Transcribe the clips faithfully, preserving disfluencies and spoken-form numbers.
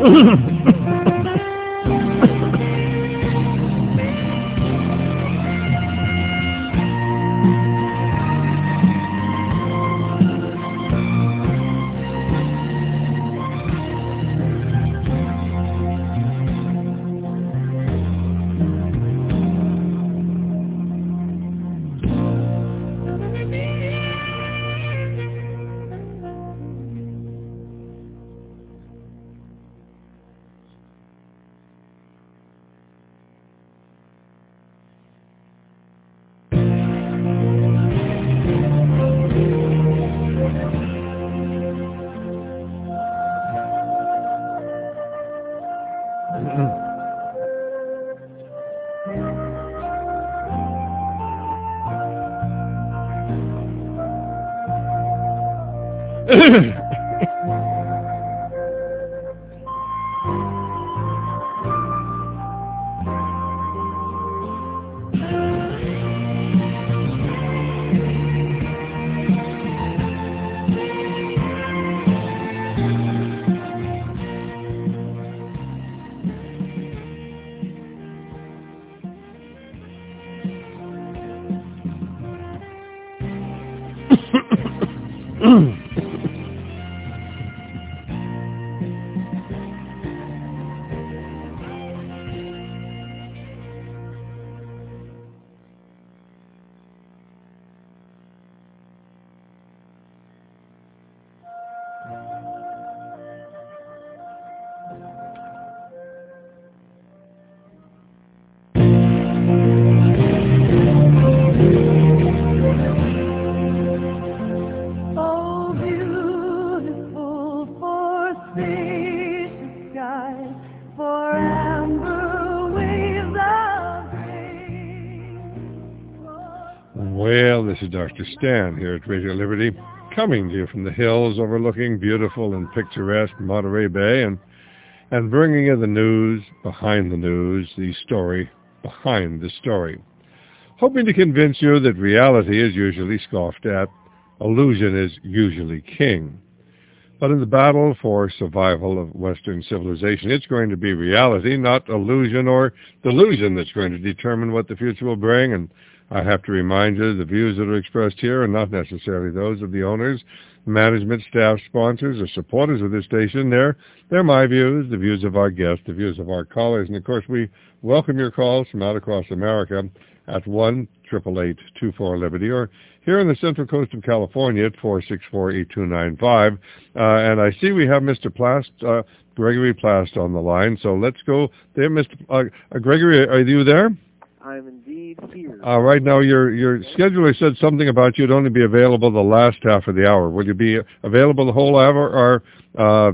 Well, this is Doctor Stan here at Radio Liberty, coming to you from the hills overlooking beautiful and picturesque Monterey Bay, and and bringing you the news behind the news, the story behind the story. Hoping to convince you that reality is usually scoffed at, illusion is usually king. But in the battle for survival of Western civilization, it's going to be reality, not illusion or delusion, that's going to determine what the future will bring. And I have to remind you, the views that are expressed here are not necessarily those of the owners, management, staff, sponsors, or supporters of this station. They're, they're my views, the views of our guests, the views of our callers. And, of course, we welcome your calls from out across America at one eight eight eight, two four, Liberty, or here on the Central Coast of California at four six four, eight two nine five. Uh, and I see we have Mister Plast, uh, Gregory Plast on the line. So let's go there, Mister Uh, uh, Gregory, are you there? I'm indeed here. Uh, right now, your your scheduler said something about you'd only be available the last half of the hour. Will you be available the whole hour, or uh,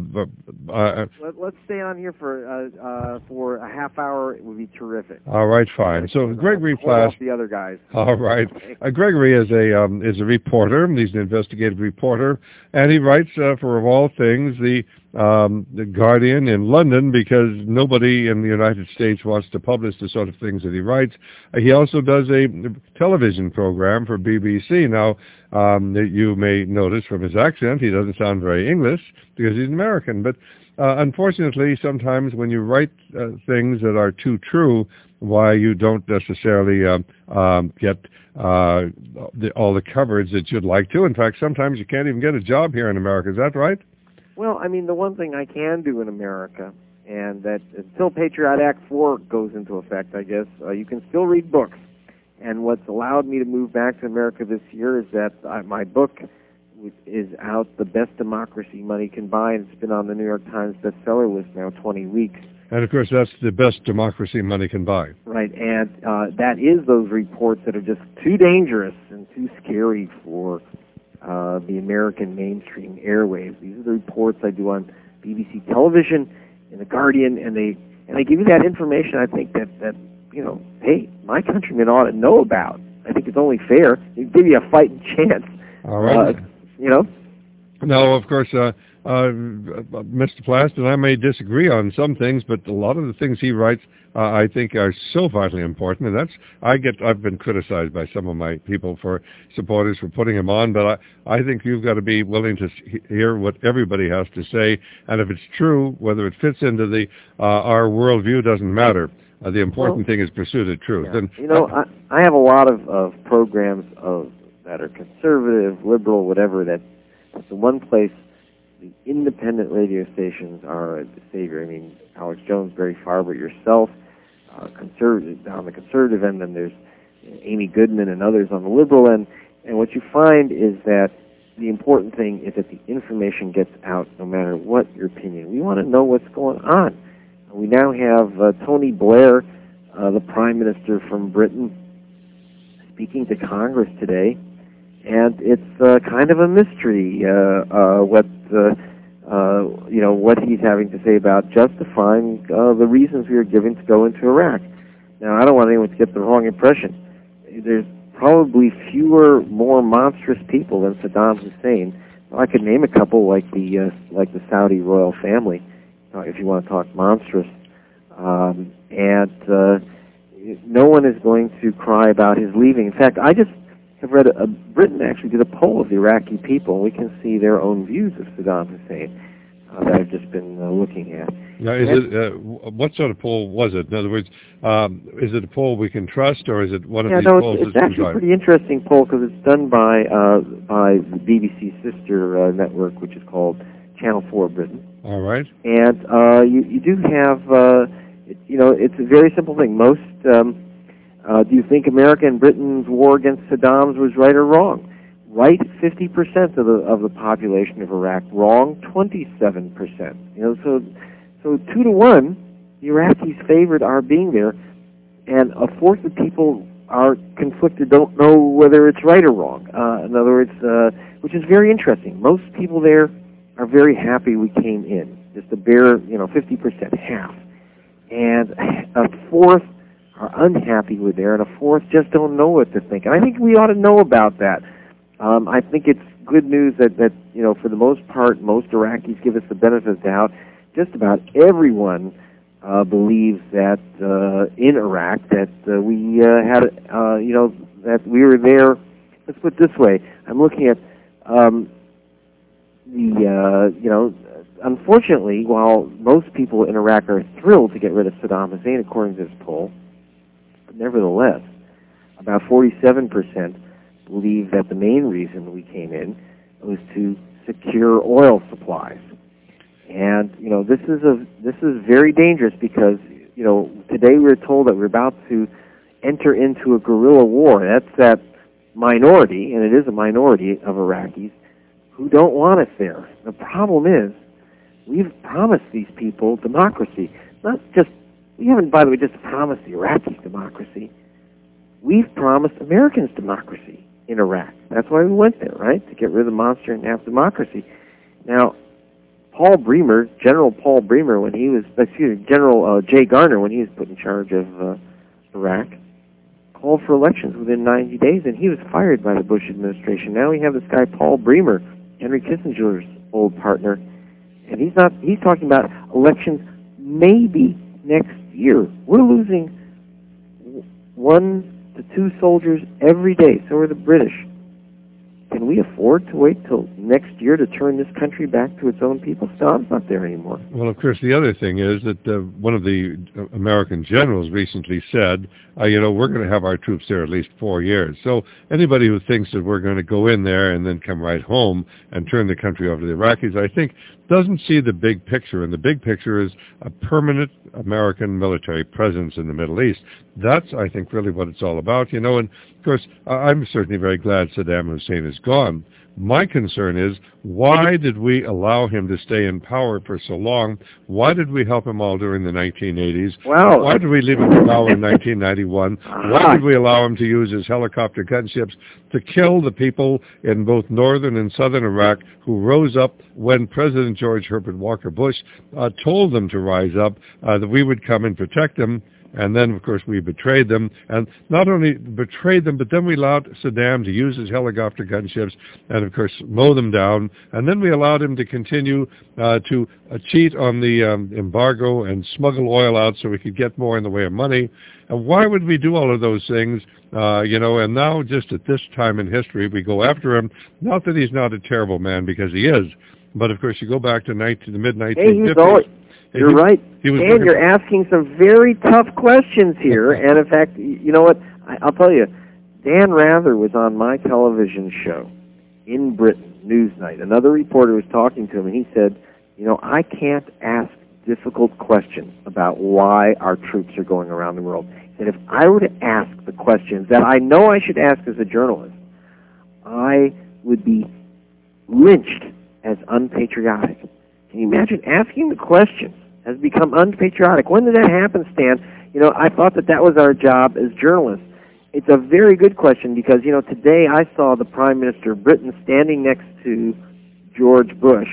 uh, Let, let's stay on here for uh, uh, for a half hour? It would be terrific. All right, fine. So Gregory Plast, the other guys. All right. Uh, Gregory is a um, is a reporter. He's an investigative reporter, and he writes uh, for, of all things, the um, the Guardian in London, because nobody in the United States wants to publish the sort of things that he writes. Uh, he also does a television program for B B C. Now, um, you may notice from his accent, he doesn't sound very English because he's American. But uh, unfortunately, sometimes when you write uh, things that are too true, why you don't necessarily um, um, get uh, the, all the coverage that you'd like to. In fact, sometimes you can't even get a job here in America. Is that right? Well, I mean, the one thing I can do in America, and that until Patriot Act four goes into effect, I guess, uh, you can still read books. And what's allowed me to move back to America this year is that I, my book is out, The Best Democracy Money Can Buy, and it's been on the New York Times bestseller list now twenty weeks. And, of course, that's The Best Democracy Money Can Buy. Right, and uh, that is those reports that are just too dangerous and too scary for uh, the American mainstream airwaves. These are the reports I do on B B C television and The Guardian, and they and they give you that information I think that, that you know, hey, my countrymen ought to know about. I think it's only fair. They give you a fighting chance. All right. Uh, you know? No, of course, uh, uh, Mister Plaston, I may disagree on some things, but a lot of the things he writes, uh, I think, are so vitally important. And that's I get. I've been criticized by some of my people for supporters for putting him on, but I, I think you've got to be willing to hear what everybody has to say, and if it's true, whether it fits into the uh, our worldview doesn't matter. Uh, the important well, thing is pursuit of truth. Yeah. And you know, I, I have a lot of, of programs of that are conservative, liberal, whatever. That that's the one place the independent radio stations are the savior. I mean, Alex Jones, Barry Farber, yourself, uh, conservative on the conservative end, and there's Amy Goodman and others on the liberal end. And what you find is that the important thing is that the information gets out, no matter what your opinion. We want to know what's going on. We now have uh, Tony Blair, uh, the Prime Minister from Britain, speaking to Congress today, and it's uh, kind of a mystery uh, uh, what uh, uh, you know what he's having to say about justifying uh, the reasons we are giving to go into Iraq. Now, I don't want anyone to get the wrong impression. There's probably fewer, more monstrous people than Saddam Hussein. I could name a couple, like the uh, like the Saudi royal family. Uh, if you want to talk monstrous, um, and uh, no one is going to cry about his leaving. In fact, I just have read a, a Britain actually did a poll of the Iraqi people, and we can see their own views of Saddam Hussein uh, that I've just been uh, looking at. Now, is and, it uh, what sort of poll was it? In other words, um, is it a poll we can trust, or is it one of yeah, these no, polls? It's, it's actually a pretty interesting poll because it's done by uh, by the B B C sister uh, network, which is called Channel four Britain. All right. And uh, you, you do have, uh, it, you know, it's a very simple thing. Most, um, uh, do you think America and Britain's war against Saddam's was right or wrong? Right, fifty percent of the of the population of Iraq. Wrong, twenty-seven percent. You know, so so two to one, the Iraqis favored our being there, and a fourth of people are conflicted, don't know whether it's right or wrong. Uh, in other words, uh, which is very interesting. Most people there are very happy we came in, just a bare, you know, fifty percent, half. And a fourth are unhappy we're there, and a fourth just don't know what to think. And I think we ought to know about that. Um, I think it's good news that, that, you know, for the most part, most Iraqis give us the benefit of the doubt. Just about everyone uh, believes that uh, in Iraq that uh, we uh, had, uh, you know, that we were there. Let's put it this way. I'm looking at um, the, uh, you know, unfortunately, while most people in Iraq are thrilled to get rid of Saddam Hussein, according to this poll, nevertheless, about forty-seven percent believe that the main reason we came in was to secure oil supplies. And, you know, this is a this is very dangerous because, you know, today we're told that we're about to enter into a guerrilla war. That's that minority, and it is a minority of Iraqis, who don't want us there. The problem is, we've promised these people democracy. Not just, we haven't, by the way, just promised the Iraqis democracy. We've promised Americans democracy in Iraq. That's why we went there, right? To get rid of the monster and have democracy. Now, Paul Bremer, General Paul Bremer, when he was, excuse me, General uh, Jay Garner, when he was put in charge of uh, Iraq, called for elections within ninety days, and he was fired by the Bush administration. Now we have this guy, Paul Bremer, Henry Kissinger's old partner, and he's not, he's talking about elections maybe next year. We're losing one to two soldiers every day. So are the British. Can we afford to wait till next year to turn this country back to its own people? Saddam's not there anymore. Well, of course, the other thing is that uh, one of the American generals recently said, uh, you know, we're going to have our troops there at least four years. So anybody who thinks that we're going to go in there and then come right home and turn the country over to the Iraqis, I think, doesn't see the big picture. And the big picture is a permanent American military presence in the Middle East. That's, I think, really what it's all about. You know, and, of course, I'm certainly very glad Saddam Hussein is gone. My concern is, why did we allow him to stay in power for so long? Why did we help him all during the nineteen eighties? Well, why did we leave him in power in nineteen ninety-one? Why did we allow him to use his helicopter gunships to kill the people in both northern and southern Iraq who rose up when President George Herbert Walker Bush uh, told them to rise up, uh, that we would come and protect them? And then, of course, we betrayed them. And not only betrayed them, but then we allowed Saddam to use his helicopter gunships and, of course, mow them down. And then we allowed him to continue uh, to uh, cheat on the um, embargo and smuggle oil out so we could get more in the way of money. And why would we do all of those things? Uh, you know, and now just at this time in history, we go after him. Not that he's not a terrible man, because he is. But, of course, you go back to nineteen, the mid nineteen fifties. Hey, You're he, right. He was Dan, you're asking some very tough questions here. And, in fact, you know what? I, I'll tell you, Dan Rather was on my television show in Britain, Newsnight. Another reporter was talking to him, and he said, you know, I can't ask difficult questions about why our troops are going around the world. He said, if I were to ask the questions that I know I should ask as a journalist, I would be lynched as unpatriotic. Can you imagine asking the questions has become unpatriotic? When did that happen, Stan? You know, I thought that that was our job as journalists. It's a very good question because, you know, today I saw the Prime Minister of Britain standing next to George Bush,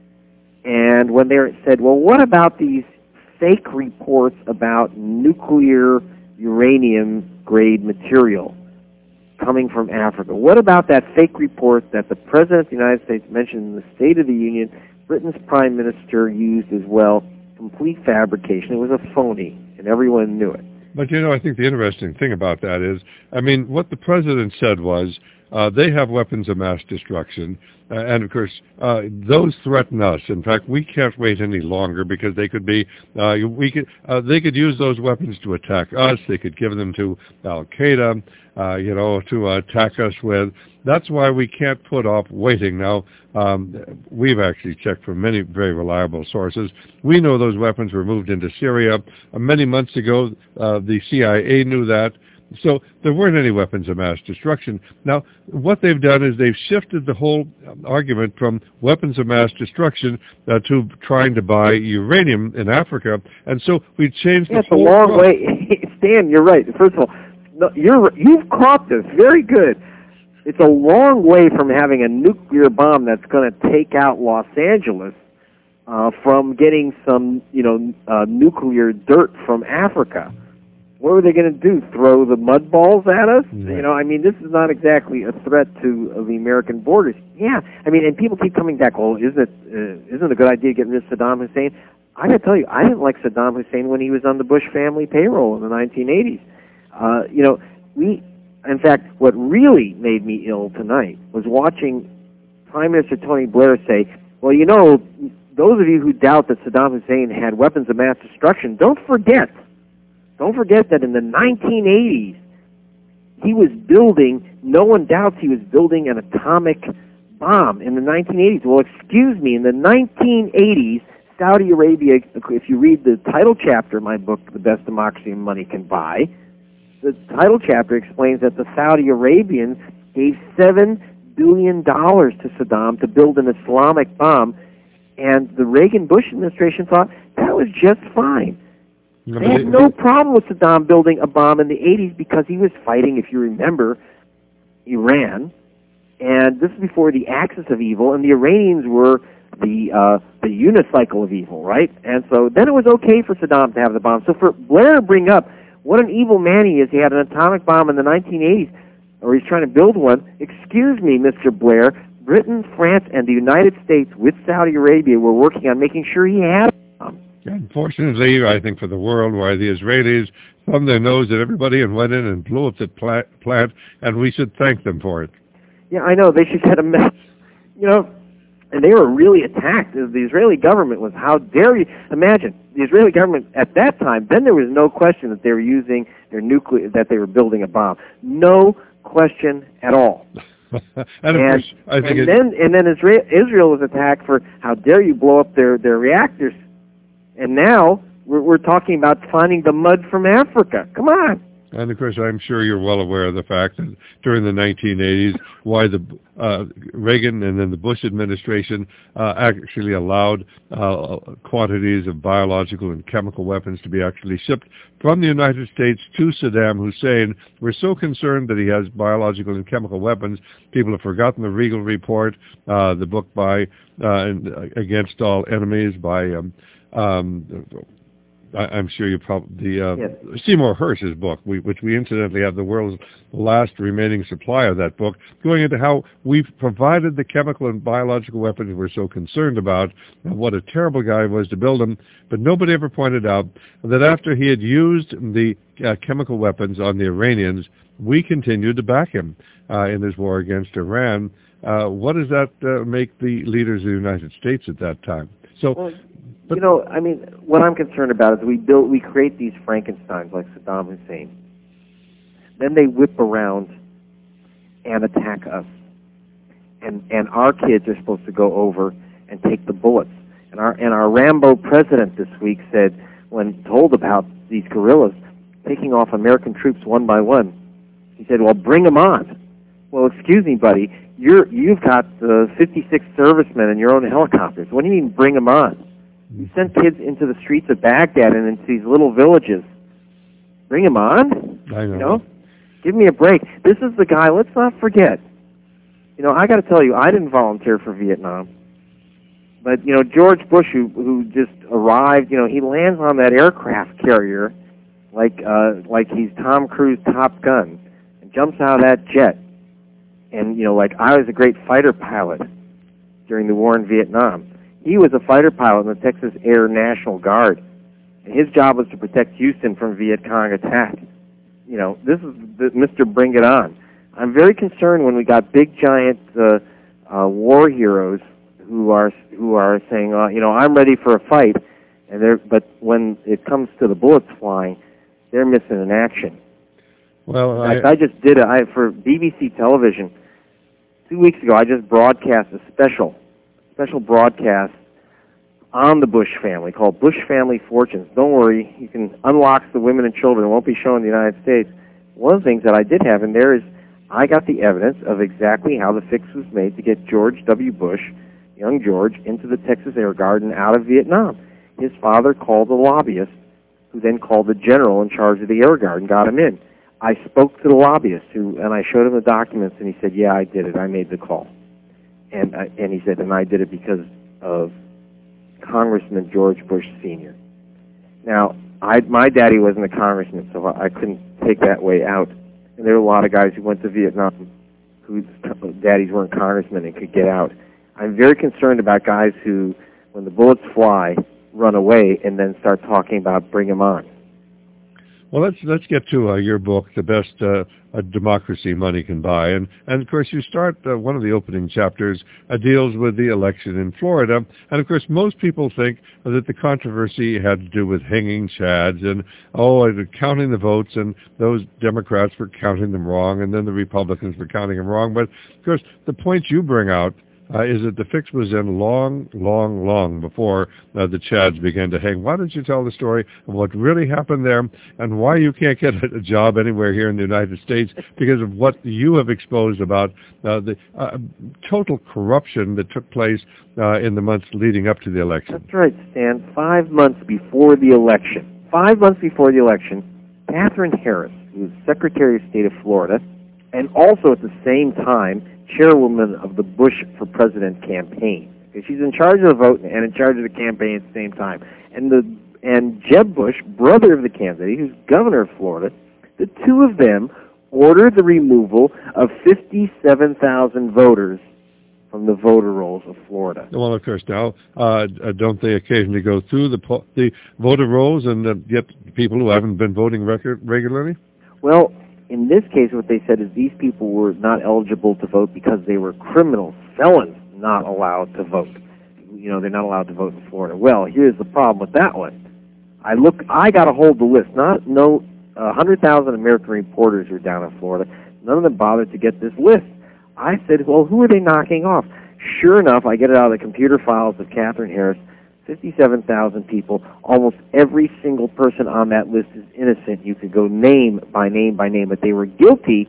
and when they said, well, what about these fake reports about nuclear uranium-grade material coming from Africa? What about that fake report that the President of the United States mentioned in the State of the Union? Britain's Prime Minister used as well. Complete fabrication. It was a phony, and everyone knew it. But, you know, I think the interesting thing about that is, I mean, what the President said was, uh, they have weapons of mass destruction, uh, and, of course, uh, those threaten us. In fact, we can't wait any longer because they could be, uh, we could, uh, they could use those weapons to attack us. They could give them to Al-Qaeda, uh, you know, to uh, attack us with. That's why we can't put off waiting. Now, um, we've actually checked from many very reliable sources. We know those weapons were moved into Syria. Uh, many months ago, uh, the C I A knew that. So there weren't any weapons of mass destruction. Now, what they've done is they've shifted the whole argument from weapons of mass destruction uh, to trying to buy uranium in Africa. And so we changed yeah, the whole... It's a long way. Stan, you're right. First of all, no, you're, you've caught this. Very good. It's a long way from having a nuclear bomb that's going to take out Los Angeles uh, from getting some, you know, uh, nuclear dirt from Africa. What were they going to do? Throw the mud balls at us? Yeah. You know, I mean, this is not exactly a threat to uh, the American borders. Yeah, I mean, and people keep coming back. Well, isn't it uh, isn't it a good idea to get rid of Saddam Hussein? I got to tell you, I didn't like Saddam Hussein when he was on the Bush family payroll in the nineteen eighties. Uh, you know, we, in fact, what really made me ill tonight was watching Prime Minister Tony Blair say, "Well, you know, those of you who doubt that Saddam Hussein had weapons of mass destruction, don't forget." Don't forget that in the nineteen eighties, he was building, no one doubts he was building an atomic bomb in the nineteen eighties. Well, excuse me, in the nineteen eighties, Saudi Arabia, if you read the title chapter of my book, The Best Democracy Money Can Buy, the title chapter explains that the Saudi Arabians gave seven billion dollars to Saddam to build an Islamic bomb, and the Reagan-Bush administration thought that was just fine. They had no problem with Saddam building a bomb in the eighties because he was fighting, if you remember, Iran. And this is before the axis of evil, and the Iranians were the uh, the unicycle of evil, right? And so then it was okay for Saddam to have the bomb. So for Blair to bring up what an evil man he is, he had an atomic bomb in the nineteen eighties, or he's trying to build one. Excuse me, Mister Blair, Britain, France, and the United States with Saudi Arabia were working on making sure he had a bomb. Unfortunately, I think for the world, why the Israelis thumbed their nose at everybody and went in and blew up the plant, and we should thank them for it. Yeah, I know. They should get a mess. You know, and they were really attacked. The Israeli government was, how dare you? Imagine, the Israeli government at that time, then there was no question that they were using their nuclear, that they were building a bomb. No question at all. and, of and, course, I think and then, and then Israel, Israel was attacked for, how dare you blow up their, their reactors. And now we're, we're talking about finding the mud from Africa. Come on. And, of course, I'm sure you're well aware of the fact that during the nineteen eighties, why the uh, Reagan and then the Bush administration uh, actually allowed uh, quantities of biological and chemical weapons to be actually shipped from the United States to Saddam Hussein. We're so concerned that he has biological and chemical weapons. People have forgotten the Regal Report, uh, the book by uh, Against All Enemies by... Um, Um, I, I'm sure you probably, the uh, yes. Seymour Hersh's book, we, which we incidentally have the world's last remaining supply of that book, going into how we've provided the chemical and biological weapons we're so concerned about, and what a terrible guy he was to build them. But nobody ever pointed out that after he had used the uh, chemical weapons on the Iranians, we continued to back him uh, in his war against Iran. Uh, what does that uh, make the leaders of the United States at that time? So, well, but, you know, I mean, what I'm concerned about is we build, we create these Frankensteins like Saddam Hussein. Then they whip around and attack us, and and our kids are supposed to go over and take the bullets. And our and our Rambo president this week said, when told about these guerrillas taking off American troops one by one, he said, "Well, bring them on." Well, excuse me, buddy. You're, you've got uh, fifty-six servicemen in your own helicopters. What do you mean, bring them on? You send kids into the streets of Baghdad and into these little villages. Bring them on? I know. You know? Give me a break. This is the guy, let's not forget. You know, I got to tell you, I didn't volunteer for Vietnam. But, you know, George Bush, who, who just arrived, you know, he lands on that aircraft carrier like, uh, like he's Tom Cruise Top Gun and jumps out of that jet. And, you know, like I was a great fighter pilot during the war in Vietnam. He was a fighter pilot in the Texas Air National Guard. And his job was to protect Houston from Viet Cong attack. You know, this is the, Mister Bring It On. I'm very concerned when we got big, giant uh, uh, war heroes who are who are saying, uh, you know, I'm ready for a fight. And they're, but when it comes to the bullets flying, they're missing in action. Well, I, I, I just did it I, for B B C television. Two weeks ago, I just broadcast a special, special broadcast on the Bush family called Bush Family Fortunes. Don't worry, you can unlock the women and children. It won't be shown in the United States. One of the things that I did have in there is I got the evidence of exactly how the fix was made to get George W. Bush, young George, into the Texas Air Guard and out of Vietnam. His father called a lobbyist, who then called the general in charge of the Air Guard and got him in. I spoke to the lobbyist, who, and I showed him the documents, and he said, yeah, I did it. I made the call. And, uh, and he said, and I did it because of Congressman George Bush Senior Now, I, my daddy wasn't a congressman, so I couldn't take that way out. And there were a lot of guys who went to Vietnam whose daddies weren't congressmen and could get out. I'm very concerned about guys who, when the bullets fly, run away and then start talking about bring them on. Well, let's let's get to uh, your book, The Best uh, a Democracy Money Can Buy. And, and of course, you start, uh, one of the opening chapters uh, deals with the election in Florida. And, of course, most people think that the controversy had to do with hanging chads and, oh, counting the votes, and those Democrats were counting them wrong, and then the Republicans were counting them wrong. But, of course, the point you bring out Uh, is that the fix was in long, long, long before uh, the Chads began to hang. Why don't you tell the story of what really happened there and why you can't get a job anywhere here in the United States because of what you have exposed about uh, the uh, total corruption that took place uh, in the months leading up to the election? That's right, Stan. Five months before the election, five months before the election, Katherine Harris, who was Secretary of State of Florida, and also at the same time, chairwoman of the Bush for President campaign. Okay, she's in charge of the vote and in charge of the campaign at the same time. And the and Jeb Bush, brother of the candidate, who's governor of Florida, the two of them ordered the removal of fifty-seven thousand voters from the voter rolls of Florida. Well, of course, now, uh, don't they occasionally go through the po- the voter rolls and uh, get people who haven't been voting record regularly? Well, in this case, what they said is these people were not eligible to vote because they were criminals, felons, not allowed to vote. You know, they're not allowed to vote in Florida. Well, here's the problem with that one. I look, I got a hold of the list. Not no, one hundred thousand American reporters are down in Florida. None of them bothered to get this list. I said, well, who are they knocking off? Sure enough, I get it out of the computer files of Katherine Harris. fifty-seven thousand people. Almost every single person on that list is innocent. You could go name by name by name, but they were guilty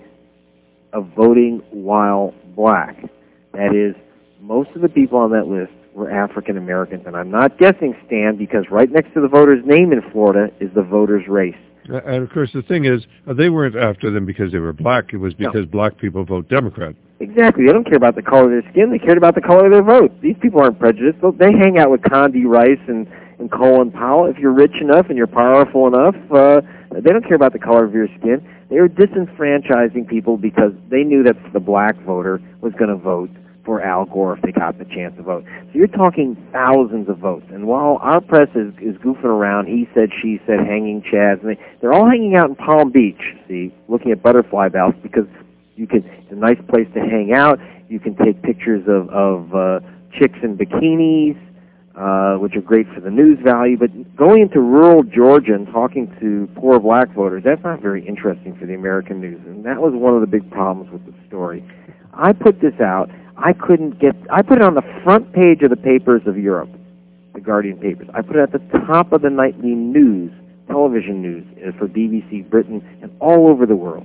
of voting while black. That is, most of the people on that list were African Americans. And I'm not guessing, Stan, because right next to the voter's name in Florida is the voter's race. And, of course, the thing is, uh, they weren't after them because they were black. It was because no. black people vote Democrat. Exactly. They don't care about the color of their skin. They cared about the color of their vote. These people aren't prejudiced. They hang out with Condi Rice and, and Colin Powell, if you're rich enough and you're powerful enough, uh, they don't care about the color of your skin. They were disenfranchising people because they knew that the black voter was going to vote for Al Gore if they got the chance to vote. So you're talking thousands of votes. And while our press is, is goofing around, he said, she said, hanging chads, and they, they're all hanging out in Palm Beach, see, looking at butterfly boughs because you can, it's a nice place to hang out. You can take pictures of, of uh, chicks in bikinis, uh, which are great for the news value. But going into rural Georgia and talking to poor black voters, that's not very interesting for the American news. And that was one of the big problems with the story. I put this out. I couldn't get, I put it on the front page of the papers of Europe, the Guardian papers. I put it at the top of the nightly news, television news for B B C Britain and all over the world,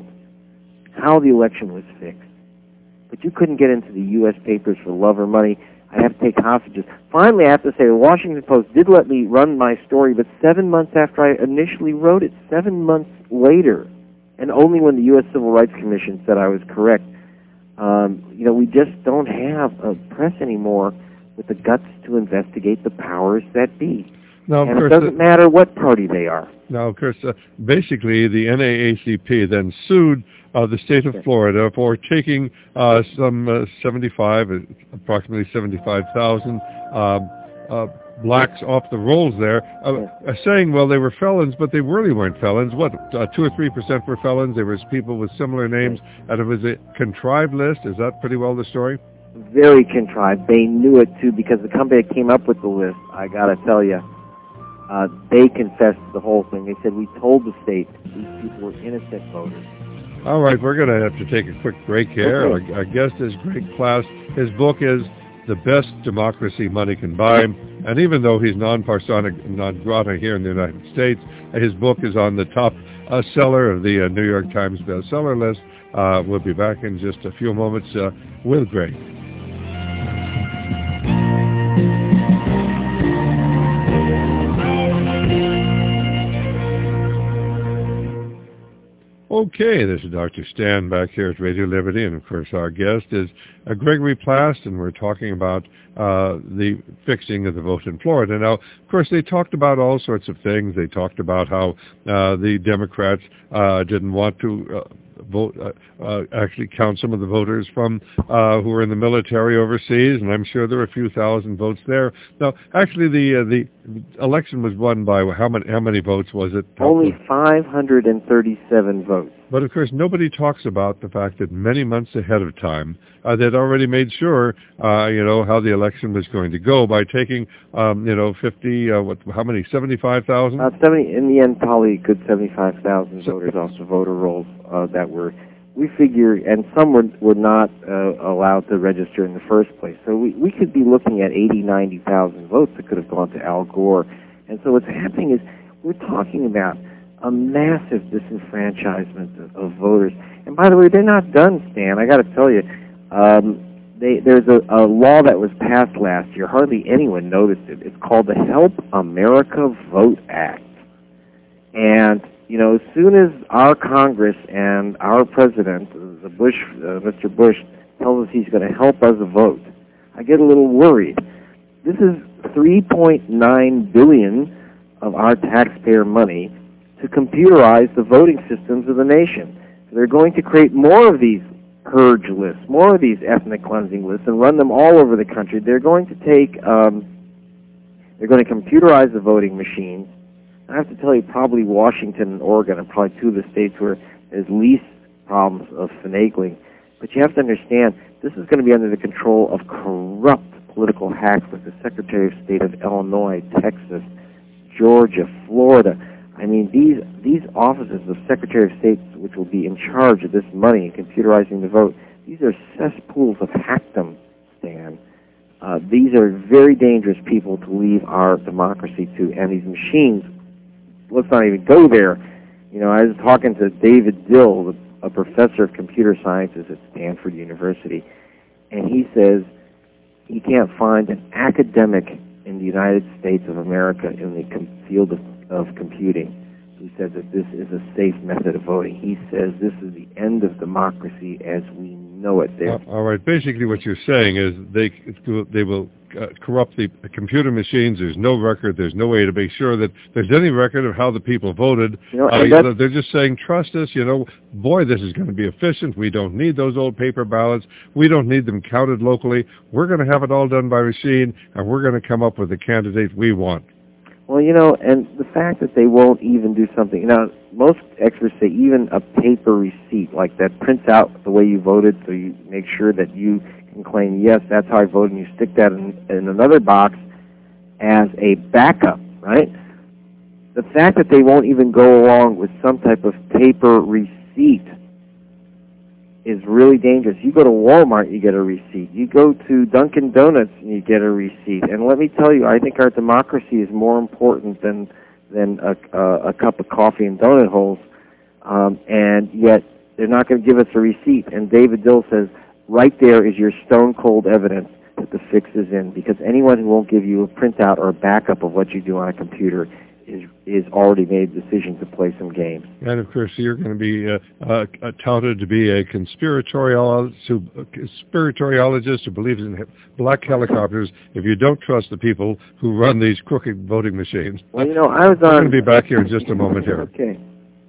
how the election was fixed. But you couldn't get into the U S papers for love or money. I have to take hostages. Finally, I have to say, the Washington Post did let me run my story, but seven months after I initially wrote it, seven months later, and only when the U S Civil Rights Commission said I was correct. Um, you know, we just don't have a press anymore with the guts to investigate the powers that be. Now, of and course, it doesn't uh, matter what party they are. Now, of course, uh, basically the N double A C P then sued uh, the state of Florida for taking uh, some uh, seventy-five, uh, approximately seventy-five thousand uh, uh, blacks off the rolls there, uh, uh, saying, well, they were felons, but they really weren't felons. What, uh, two or three percent were felons? There was people with similar names, and it was a contrived list. Is that pretty well the story? Very contrived. They knew it, too, because the company that came up with the list, I got to tell you, uh, they confessed the whole thing. They said, we told the state these people were innocent voters. All right, we're going to have to take a quick break here. Okay. Our, our guest is Greg Plass. His book is The Best Democracy Money Can Buy. And even though he's non-persona non grata here in the United States, his book is on the top uh, seller of the uh, New York Times bestseller list. Uh, we'll be back in just a few moments uh, with Greg. Okay, this is Doctor Stan back here at Radio Liberty, and of course our guest is uh, Gregory Plast, and we're talking about uh, the fixing of the vote in Florida. Now, of course, they talked about all sorts of things. They talked about how uh, the Democrats uh, didn't want to uh, vote, uh, uh, actually count some of the voters from uh, who were in the military overseas, and I'm sure there were a few thousand votes there. Now, actually, the uh, the election was won by how many how many votes was it? Only five hundred thirty-seven votes. But of course, nobody talks about the fact that many months ahead of time, uh, they'd already made sure, uh, you know, how the election was going to go by taking, um, you know, fifty, uh, what, how many, seventy-five thousand? Uh, seventy. In the end, probably a good seventy-five thousand so, voters off the voter rolls uh, that were, we figure, and some were were not uh, allowed to register in the first place. So we we could be looking at eighty, ninety thousand votes that could have gone to Al Gore. And so what's happening is we're talking about a massive disenfranchisement of, of voters. And by the way, they're not done, Stan. I got to tell you, um, they, there's a, a law that was passed last year. Hardly anyone noticed it. It's called the Help America Vote Act. And, you know, as soon as our Congress and our president, the Bush, uh, Mister Bush, tells us he's going to help us vote, I get a little worried. This is three point nine billion dollars of our taxpayer money to computerize the voting systems of the nation. So they're going to create more of these purge lists, more of these ethnic cleansing lists, and run them all over the country. They're going to take, um, they're going to computerize the voting machines. I have to tell you, probably Washington and Oregon are probably two of the states where there's least problems of finagling. But you have to understand, this is going to be under the control of corrupt political hacks like the Secretary of State of Illinois, Texas, Georgia, Florida. I mean, these these offices of Secretary of State, which will be in charge of this money and computerizing the vote, these are cesspools of hackdom, Stan. Uh, these are very dangerous people to leave our democracy to, and these machines, let's not even go there. You know, I was talking to David Dill, a professor of computer sciences at Stanford University, and he says he can't find an academic in the United States of America in the com- field of of computing who says that this is a safe method of voting. He says this is the end of democracy as we know it. There. All right. Basically, what you're saying is they they will uh, corrupt the computer machines. There's no record. There's no way to make sure that there's any record of how the people voted. You know, uh, you know, they're just saying, trust us. You know, boy, this is going to be efficient. We don't need those old paper ballots. We don't need them counted locally. We're going to have it all done by machine, and we're going to come up with the candidate we want. Well, you know, and the fact that they won't even do something. Now, most experts say even a paper receipt, like that prints out the way you voted, so you make sure that you can claim, yes, that's how I voted, and you stick that in, in another box as a backup, right? The fact that they won't even go along with some type of paper receipt is really dangerous. You go to Walmart, you get a receipt. You go to Dunkin' Donuts, and you get a receipt. And let me tell you, I think our democracy is more important than than a, a, a cup of coffee and donut holes. Um, and yet, they're not going to give us a receipt. And David Dill says, right there is your stone-cold evidence that the fix is in, because anyone who won't give you a printout or a backup of what you do on a computer is is already made a decision to play some games. And of course, you're going to be uh, uh, touted to be a conspiratorialist who, uh, conspiratoriologist who believes in black helicopters if you don't trust the people who run these crooked voting machines. Well, you know, I was on... I'm going to be back here in just a moment here. Okay.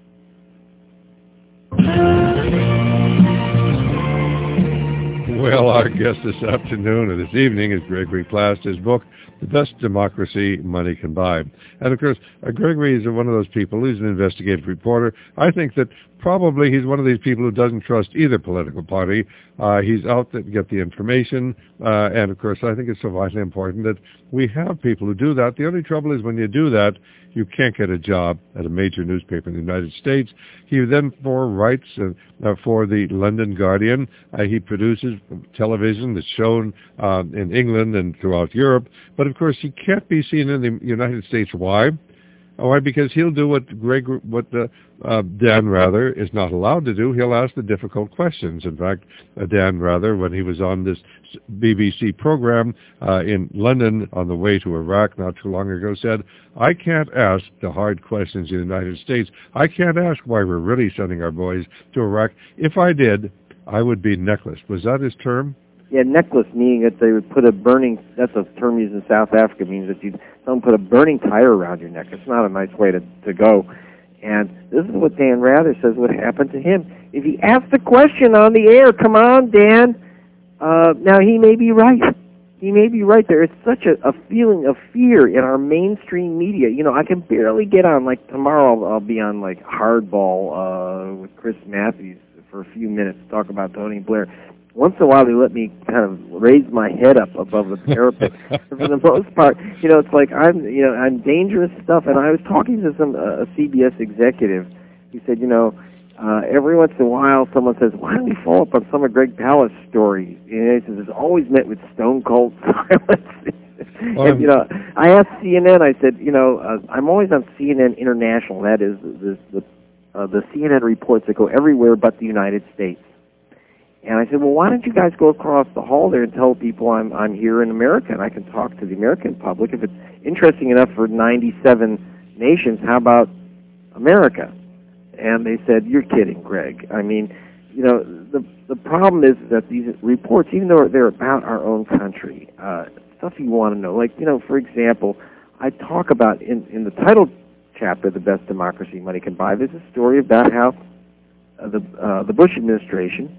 Well, our guest this afternoon or this evening is Gregory Plast. His book, The Best Democracy Money Can Buy. And, of course, uh, Gregory is one of those people. He's an investigative reporter. I think that probably he's one of these people who doesn't trust either political party. Uh, he's out to get the information. Uh, and, of course, I think it's so vitally important that we have people who do that. The only trouble is when you do that, you can't get a job at a major newspaper in the United States. He then for writes uh, uh, for the London Guardian. Uh, he produces television that's shown uh, in England and throughout Europe. But, of course, he can't be seen in the United States. Why? Why? Because he'll do what Greg, what uh, uh, Dan Rather is not allowed to do. He'll ask the difficult questions. In fact, uh, Dan Rather, when he was on this B B C program uh, in London on the way to Iraq not too long ago, said, I can't ask the hard questions in the United States. I can't ask why we're really sending our boys to Iraq. If I did, I would be necklaced. Was that his term? Yeah, necklace, meaning that they would put a burning, that's a term used in South Africa, means that you'd someone put a burning tire around your neck. It's not a nice way to, to go. And this is what Dan Rather says would happen to him. If he asked the question on the air, come on, Dan. Uh, now, he may be right. He may be right. There is such a, a feeling of fear in our mainstream media. You know, I can barely get on, like tomorrow I'll, I'll be on, like, Hardball uh, with Chris Matthews for a few minutes to talk about Tony Blair. Once in a while, they let me kind of raise my head up above the parapet. For the most part, you know, it's like I'm, you know, I'm dangerous stuff. And I was talking to some uh, a C B S executive. He said, you know, uh, every once in a while, someone says, "Why don't we follow up on some of Greg Palast's stories?" You know, he says it's always met with stone cold silence. Well, and you know, I asked C N N. I said, you know, uh, I'm always on C N N International. That is the the uh, the C N N reports that go everywhere but the United States. And I said, well, why don't you guys go across the hall there and tell people I'm I'm here in America and I can talk to the American public. If it's interesting enough for ninety-seven nations, how about America? And they said, you're kidding, Greg. I mean, you know, the the problem is that these reports, even though they're about our own country, uh, stuff you want to know. Like, you know, for example, I talk about in, in the title chapter, The Best Democracy Money Can Buy, there's a story about how uh, the uh, the Bush administration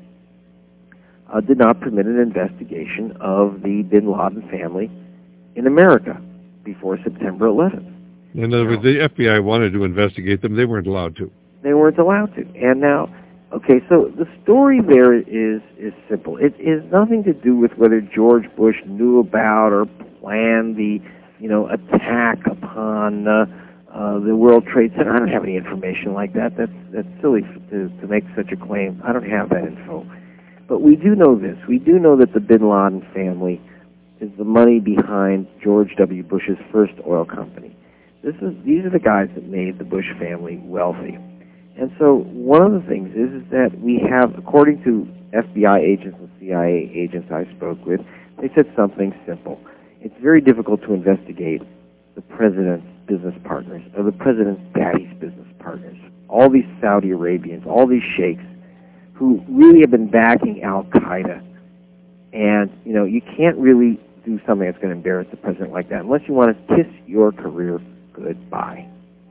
Uh, did not permit an investigation of the bin Laden family in America before September eleventh. In other words, the F B I wanted to investigate them. They weren't allowed to. They weren't allowed to. And now, okay, so the story there is is simple. It is nothing to do with whether George Bush knew about or planned the, you know, attack upon uh, uh, the World Trade Center. I don't have any information like that. That's that's silly to, to make such a claim. I don't have that info. But we do know this. We do know that the bin Laden family is the money behind George W. Bush's first oil company. This is these are the guys that made the Bush family wealthy. And so one of the things is, is that we have, according to F B I agents and C I A agents I spoke with, they said something simple. It's very difficult to investigate the president's business partners, or the president's daddy's business partners, all these Saudi Arabians, all these sheikhs, who really have been backing Al-Qaeda. And, you know, you can't really do something that's going to embarrass the president like that, unless you want to kiss your career goodbye.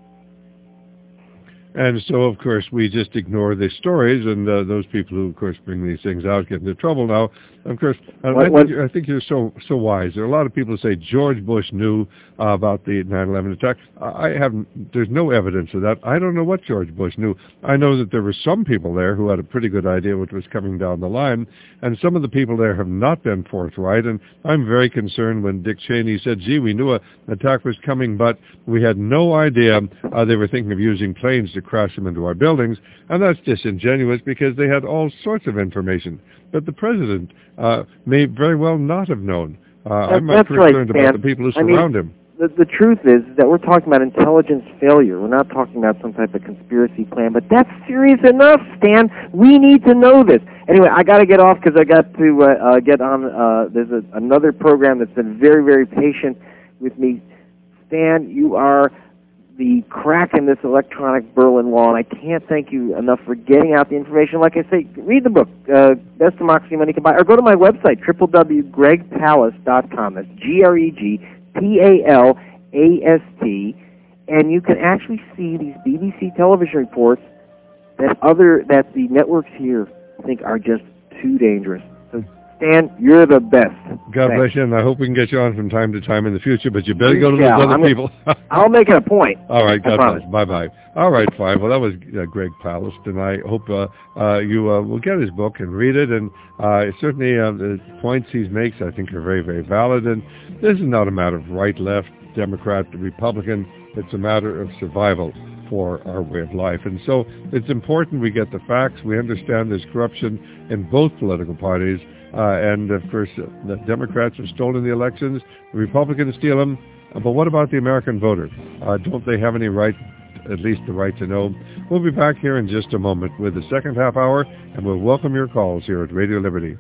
And so, of course, we just ignore the stories, and uh, those people who, of course, bring these things out get into trouble now. Of course, uh, what, I, think you're, I think you're so so wise. There are a lot of people who say George Bush knew uh, about the nine eleven attack. I haven't. There's no evidence of that. I don't know what George Bush knew. I know that there were some people there who had a pretty good idea what was coming down the line, and some of the people there have not been forthright. And I'm very concerned when Dick Cheney said, "Gee, we knew an attack was coming, but we had no idea uh, they were thinking of using planes to crash them into our buildings," and that's disingenuous because they had all sorts of information. But the president uh, may very well not have known. Uh, I'm not concerned right, about the people who surround I mean, him. The, the truth is that we're talking about intelligence failure. We're not talking about some type of conspiracy plan, but that's serious enough, Stan. We need to know this. Anyway, I got to get off because I got to uh, uh, get on. Uh, there's a, another program that's been very, very patient with me. Stan, you are the crack in this electronic Berlin Wall, and I can't thank you enough for getting out the information. Like I say, read the book, uh, Best Democracy Money Can Buy, or go to my website, w w w dot greg palast dot com. That's G R E G P A L A S T, and you can actually see these B B C television reports that other that the networks here think are just too dangerous. So, Stan, you're the best. God Thanks. bless you, and I hope we can get you on from time to time in the future, but you better go to yeah, those other I'm people. A, I'll make it a point. All right, God bless. Bye-bye. All right, fine. Well, that was uh, Greg Palast, and I hope uh, uh, you uh, will get his book and read it, and uh, certainly uh, the points he makes, I think, are very, very valid, and this is not a matter of right, left, Democrat, Republican. It's a matter of survival for our way of life. And so it's important we get the facts. We understand there's corruption in both political parties. Uh, and, of course, uh, the Democrats have stolen the elections. The Republicans steal them. Uh, but what about the American voter? Uh, don't they have any right, at least the right to know? We'll be back here in just a moment with the second half hour, and we'll welcome your calls here at Radio Liberty.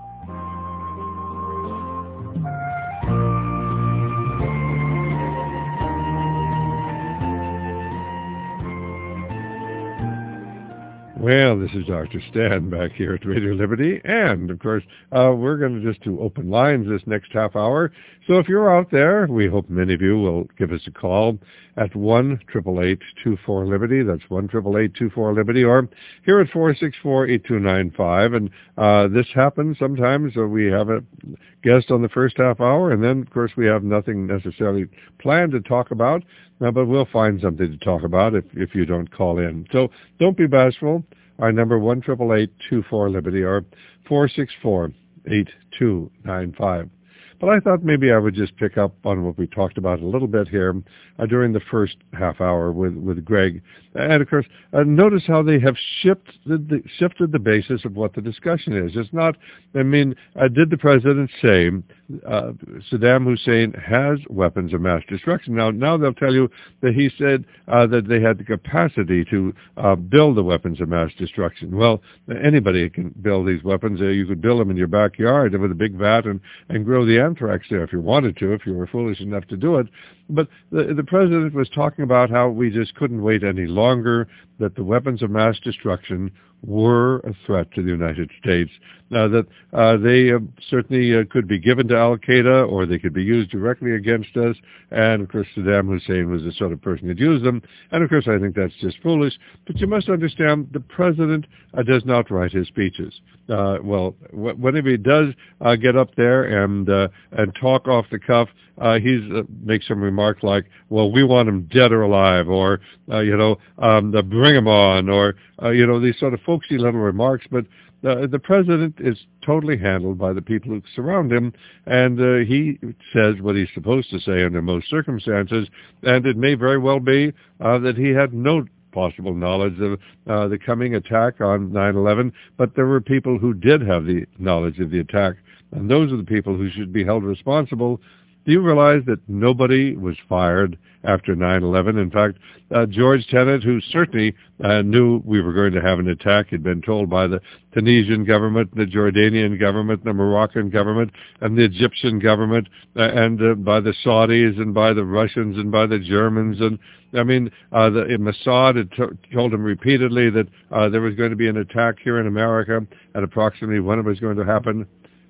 Well, this is Doctor Stan back here at Radio Liberty, and, of course, uh, we're going to just do open lines this next half hour. So if you're out there, we hope many of you will give us a call at one eight eight eight, two four, Liberty. That's one eight eight eight, two four, Liberty, or here at four six four, eight two nine five. And uh, this happens sometimes. So we have a guest on the first half hour, and then, of course, we have nothing necessarily planned to talk about. Uh, but we'll find something to talk about if, if you don't call in. So don't be bashful. Our number, one eight eight eight, two four, Liberty, or four six four, eight two nine five. But I thought maybe I would just pick up on what we talked about a little bit here uh, during the first half hour with, with Greg. And, of course, uh, notice how they have shifted the, shifted the basis of what the discussion is. It's not, I mean, uh, did the president say uh, Saddam Hussein has weapons of mass destruction? Now, now they'll tell you that he said uh, that they had the capacity to uh, build the weapons of mass destruction. Well, anybody can build these weapons. Uh, you could build them in your backyard with a big vat and, and grow the anthrax there if you wanted to, if you were foolish enough to do it. But the, the president was talking about how we just couldn't wait any longer, that the weapons of mass destruction were a threat to the United States, uh, that uh, they uh, certainly uh, could be given to Al-Qaeda or they could be used directly against us. And, of course, Saddam Hussein was the sort of person who'd use them. And, of course, I think that's just foolish. But you must understand the president uh, does not write his speeches. Uh, well, wh- whenever he does uh, get up there and uh, and talk off the cuff, uh, he uh, makes some remark like, well, we want him dead or alive, or, uh, you know, um, the bring him on, or, uh, you know, these sort of folksy little remarks. But uh, the president is totally handled by the people who surround him, and uh, he says what he's supposed to say under most circumstances, and it may very well be uh, that he had no possible knowledge of uh, the coming attack on nine eleven, but there were people who did have the knowledge of the attack, and those are the people who should be held responsible. Do you realize that nobody was fired after nine eleven? In fact, uh, George Tenet, who certainly uh, knew we were going to have an attack, had been told by the Tunisian government, the Jordanian government, the Moroccan government, and the Egyptian government, uh, and uh, by the Saudis, and by the Russians, and by the Germans. And I mean, uh, the, Mossad had t- told him repeatedly that uh, there was going to be an attack here in America, and approximately when it was going to happen.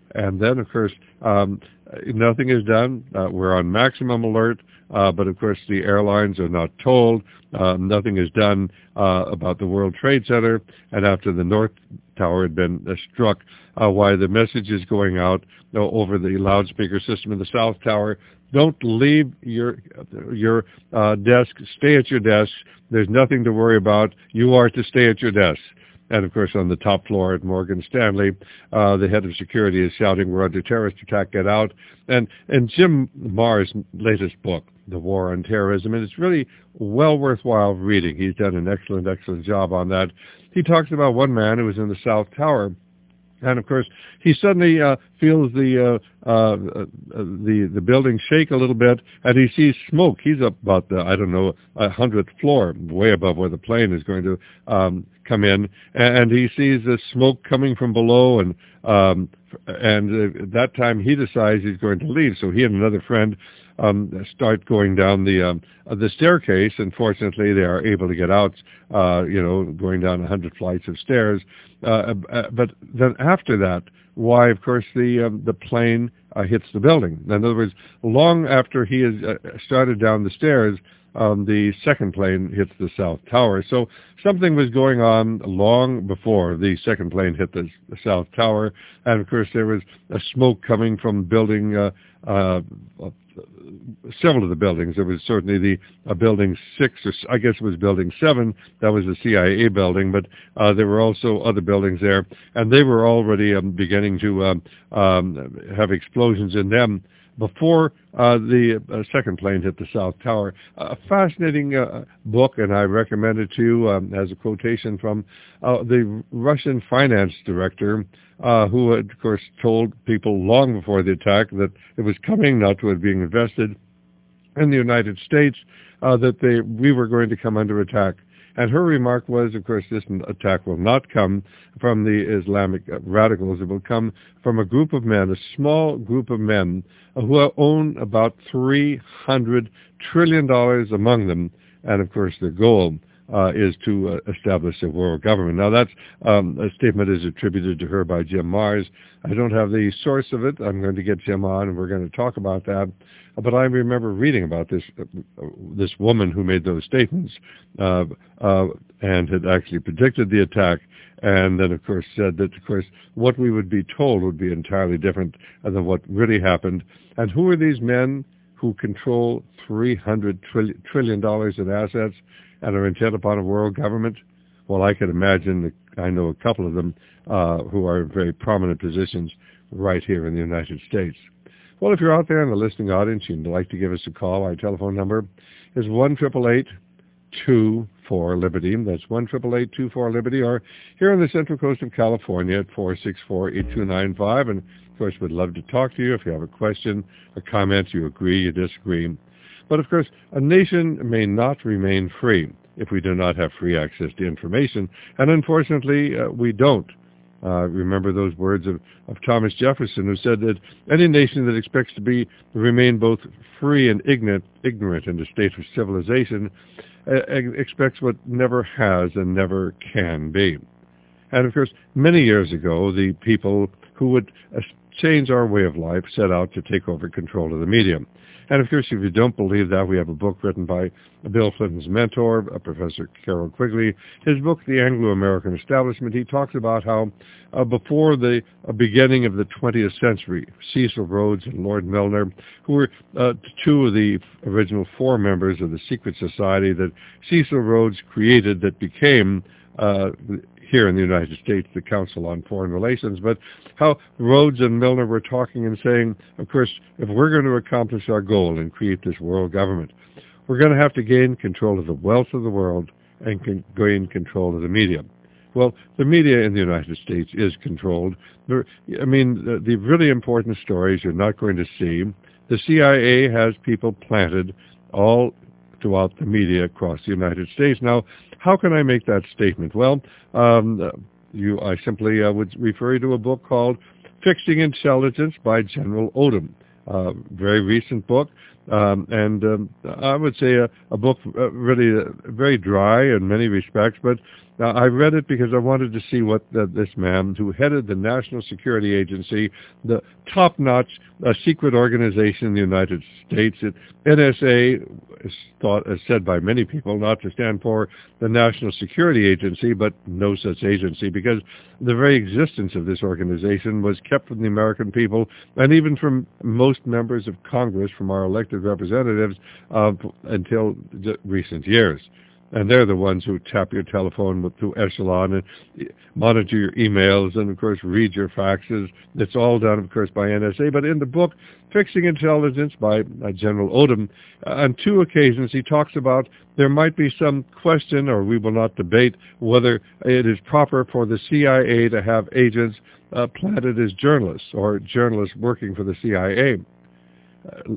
And then, of course, um, nothing is done. Uh, we're on maximum alert, uh, but of course the airlines are not told. Uh, nothing is done uh, about the World Trade Center, and after the North Tower had been uh, struck, uh, why the message is going out uh, over the loudspeaker system in the South Tower. Don't leave your your uh, desk. Stay at your desk. There's nothing to worry about. You are to stay at your desk. And, of course, on the top floor at Morgan Stanley, uh, the head of security is shouting, "We're under terrorist attack, get out." And, and Jim Marrs' latest book, The War on Terrorism, and it's really well worthwhile reading. He's done an excellent, excellent job on that. He talks about one man who was in the South Tower. And, of course, he suddenly uh, feels the uh, uh, the the building shake a little bit, and he sees smoke. He's up about, the, I don't know, a hundredth floor, way above where the plane is going to um, come in, and he sees the smoke coming from below, and um, and at that time he decides he's going to leave. So he and another friend um, start going down the um, the staircase, and fortunately they are able to get out, uh, you know, going down a hundred flights of stairs. Uh, but then after that, why, of course, the um, the plane uh, hits the building. In other words, long after he has uh, started down the stairs, um, the second plane hits the South Tower. So something was going on long before the second plane hit the, the South Tower, and of course there was a smoke coming from building. Uh, uh, several of the buildings. There was certainly the uh, building six, or I guess it was building seven. That was the C I A building, but uh, there were also other buildings there, and they were already um, beginning to um, um, have explosions in them before uh, the uh, second plane hit the South Tower. A fascinating uh, book, and I recommend it to you um, as a quotation from uh, the Russian finance director, uh, who had, of course, told people long before the attack that it was coming, not to it being invested in the United States, uh, that they, we were going to come under attack. And her remark was, of course, this attack will not come from the Islamic radicals. It will come from a group of men, a small group of men who own about three hundred trillion dollars among them. And, of course, their goal uh, is to uh, establish a world government. Now, that's um, a statement is attributed to her by Jim Marrs. I don't have the source of it. I'm going to get Jim on, and we're going to talk about that. But I remember reading about this uh, this woman who made those statements uh, uh, and had actually predicted the attack, and then, of course, said that, of course, what we would be told would be entirely different than what really happened. And who are these men who control three hundred trillion dollars in assets and are intent upon a world government? Well, I can imagine, that I know a couple of them uh, who are in very prominent positions right here in the United States. Well, if you're out there in the listening audience and you'd like to give us a call, our telephone number is one eight eight eight, two four, Liberty. That's one eight eight eight, two four, Liberty. Or here on the Central Coast of California at four six four, eight two nine five. And, of course, we'd love to talk to you if you have a question, a comment, you agree, you disagree. But, of course, a nation may not remain free if we do not have free access to information. And, unfortunately, uh, we don't. Uh, remember those words of, of Thomas Jefferson, who said that any nation that expects to be remain both free and ignorant, ignorant in the state of civilization uh, expects what never has and never can be. And, of course, many years ago, the people who would uh, change our way of life set out to take over control of the media. And, of course, if you don't believe that, we have a book written by Bill Clinton's mentor, Professor Carroll Quigley. His book, The Anglo-American Establishment, he talks about how uh, before the uh, beginning of the twentieth century, Cecil Rhodes and Lord Milner, who were uh, two of the original four members of the secret society that Cecil Rhodes created that became uh, here in the United States, the Council on Foreign Relations, but how Rhodes and Milner were talking and saying, of course, if we're going to accomplish our goal and create this world government, we're going to have to gain control of the wealth of the world and can gain control of the media. Well, the media in the United States is controlled. I mean, the, the really important stories you're not going to see. The C I A has people planted all throughout the media across the United States. Now, how can I make that statement? Well, um, you, I simply uh, would refer you to a book called Fixing Intelligence by General Odom. Uh, very recent book. Um, and um, I would say a, a book uh, really uh, very dry in many respects, but uh, I read it because I wanted to see what uh, this man, who headed the National Security Agency, the top-notch uh, secret organization in the United States. It, N S A is thought, as said by many people, not to stand for the National Security Agency, but no such agency, because the very existence of this organization was kept from the American people and even from most members of Congress, from our elected representatives, uh, until recent years. And they're the ones who tap your telephone with, through Echelon and monitor your emails and, of course, read your faxes. It's all done, of course, by N S A. But in the book, Fixing Intelligence by uh, General Odom, uh, on two occasions he talks about there might be some question, or we will not debate, whether it is proper for the C I A to have agents uh, planted as journalists or journalists working for the C I A. Uh,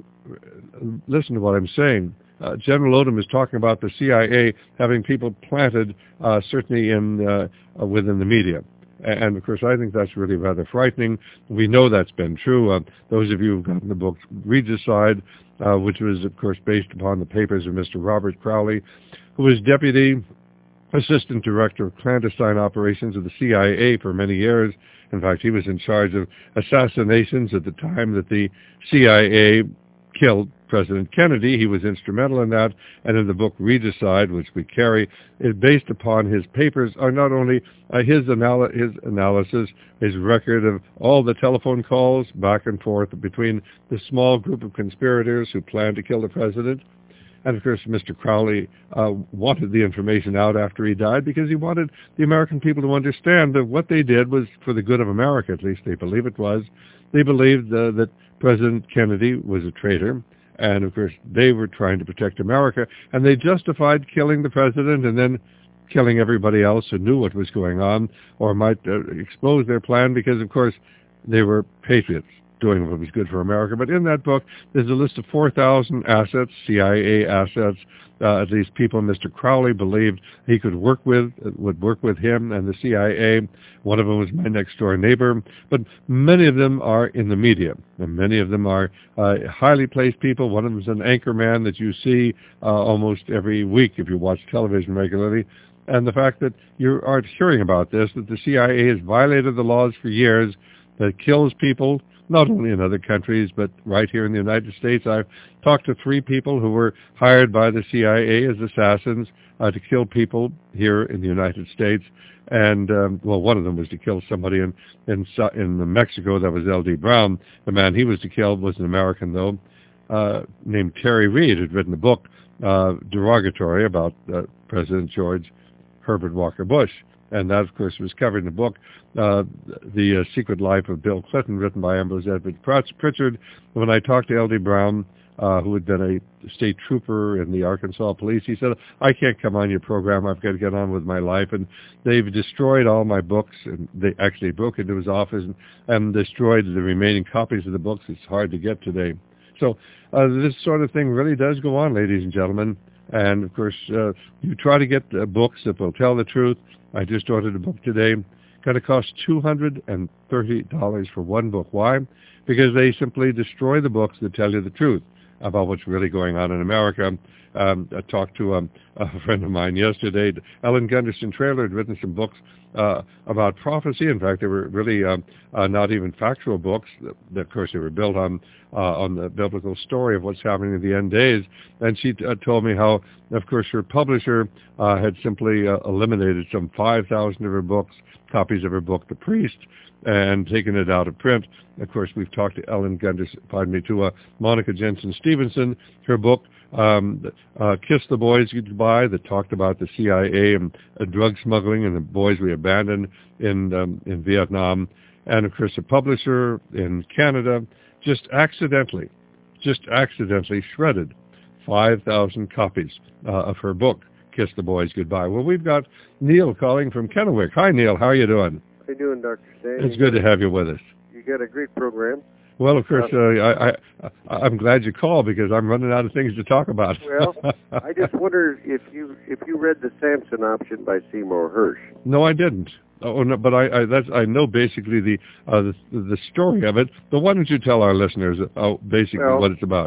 listen to what I'm saying. Uh, General Odom is talking about the C I A having people planted uh, certainly in uh, uh, within the media. And, and, of course, I think that's really rather frightening. We know that's been true. Uh, those of you who've gotten the book Regicide, uh, which was, of course, based upon the papers of Mister Robert Crowley, who was Deputy Assistant Director of Clandestine Operations of the C I A for many years. In fact, he was in charge of assassinations at the time that the C I A killed President Kennedy. He was instrumental in that, and in the book Regicide, which we carry, is based upon his papers, are not only uh, his, anal- his analysis, his record of all the telephone calls back and forth between the small group of conspirators who planned to kill the president. And, of course, Mister Crowley uh, wanted the information out after he died because he wanted the American people to understand that what they did was for the good of America, at least they believe it was. They believed uh, that President Kennedy was a traitor, and, of course, they were trying to protect America, and they justified killing the president and then killing everybody else who knew what was going on or might uh, expose their plan because, of course, they were patriots doing what was good for America. But in that book, there's a list of four thousand assets, C I A assets, uh, at least people Mister Crowley believed he could work with, would work with him and the C I A. One of them was my next-door neighbor. But many of them are in the media, and many of them are uh, highly placed people. One of them is an anchor man that you see uh, almost every week if you watch television regularly. And the fact that you aren't hearing about this, that the C I A has violated the laws for years, that kills people, not only in other countries, but right here in the United States. I've talked to three people who were hired by the C I A as assassins uh, to kill people here in the United States. And, um, well, one of them was to kill somebody in, in, in Mexico. That was L D Brown. The man he was to kill was an American, though, uh, named Terry Reid, who'd written a book uh, derogatory about uh, President George Herbert Walker Bush. And that, of course, was covered in the book, uh, The uh, Secret Life of Bill Clinton, written by Ambrose Edward Pritchard. When I talked to L D Brown, uh, who had been a state trooper in the Arkansas police, he said, I can't come on your program. I've got to get on with my life. And they've destroyed all my books. And they actually broke into his office and, and destroyed the remaining copies of the books. It's hard to get today. So uh, this sort of thing really does go on, ladies and gentlemen. And, of course, uh, you try to get uh, books that will tell the truth. I just ordered a book today. Going to cost two hundred thirty dollars for one book. Why? Because they simply destroy the books that tell you the truth about what's really going on in America. Um, I talked to um, a friend of mine yesterday. Ellen Gunderson Traylor had written some books uh, about prophecy. In fact, they were really um, uh, not even factual books. Of course, they were built on uh, on the biblical story of what's happening in the end days. And she uh, told me how, of course, her publisher uh, had simply uh, eliminated some five thousand of her books, copies of her book, The Priest, and taken it out of print. Of course, we've talked to Ellen Gunderson, pardon me, to uh, Monica Jensen Stevenson, her book, um, uh, Kiss the Boys Goodbye, that talked about the C I A and uh, drug smuggling and the boys we abandoned in um, in Vietnam. And, of course, a publisher in Canada just accidentally, just accidentally shredded five thousand copies uh, of her book, Kiss the Boys Goodbye. Well, we've got Neil calling from Kennewick. Hi, Neil. How are you doing? How you doing, Doctor Stan? It's good to have you with us. You got a great program. Well, of course, uh, I, I, I'm glad you called because I'm running out of things to talk about. Well, I just wonder if you if you read the Samson Option by Seymour Hersh. No, I didn't. Oh no, but I I, that's, I know basically the, uh, the the story of it. But why don't you tell our listeners uh, basically well, what it's about?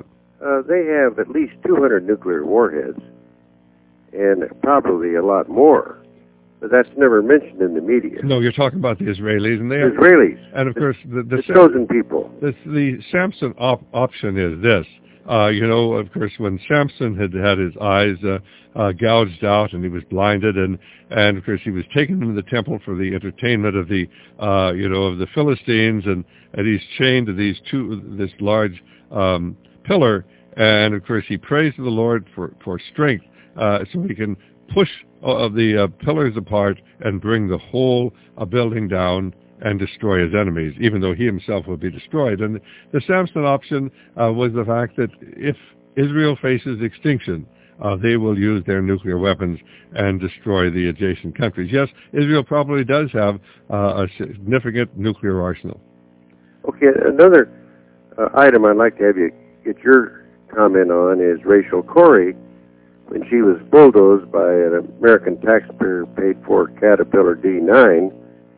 uh, they have at least two hundred nuclear warheads, and probably a lot more. But that's never mentioned in the media. No, you're talking about the Israelis, and they The have, Israelis. and of course the the, The chosen people. the, the Samson op- option is this. Uh, you know, of course, when Samson had had his eyes uh, uh, gouged out and he was blinded, and and of course he was taken into the temple for the entertainment of the uh, you know of the Philistines, and and he's chained to these two this large um, pillar, and of course he prays to the Lord for for strength uh, so he can push uh, the uh, pillars apart and bring the whole uh, building down and destroy his enemies, even though he himself will be destroyed. And the Samson option uh, was the fact that if Israel faces extinction, uh, they will use their nuclear weapons and destroy the adjacent countries. Yes, Israel probably does have uh, a significant nuclear arsenal. Okay, another uh, item I'd like to have you get your comment on is Rachel Corrie, when she was bulldozed by an American taxpayer paid for Caterpillar D nine,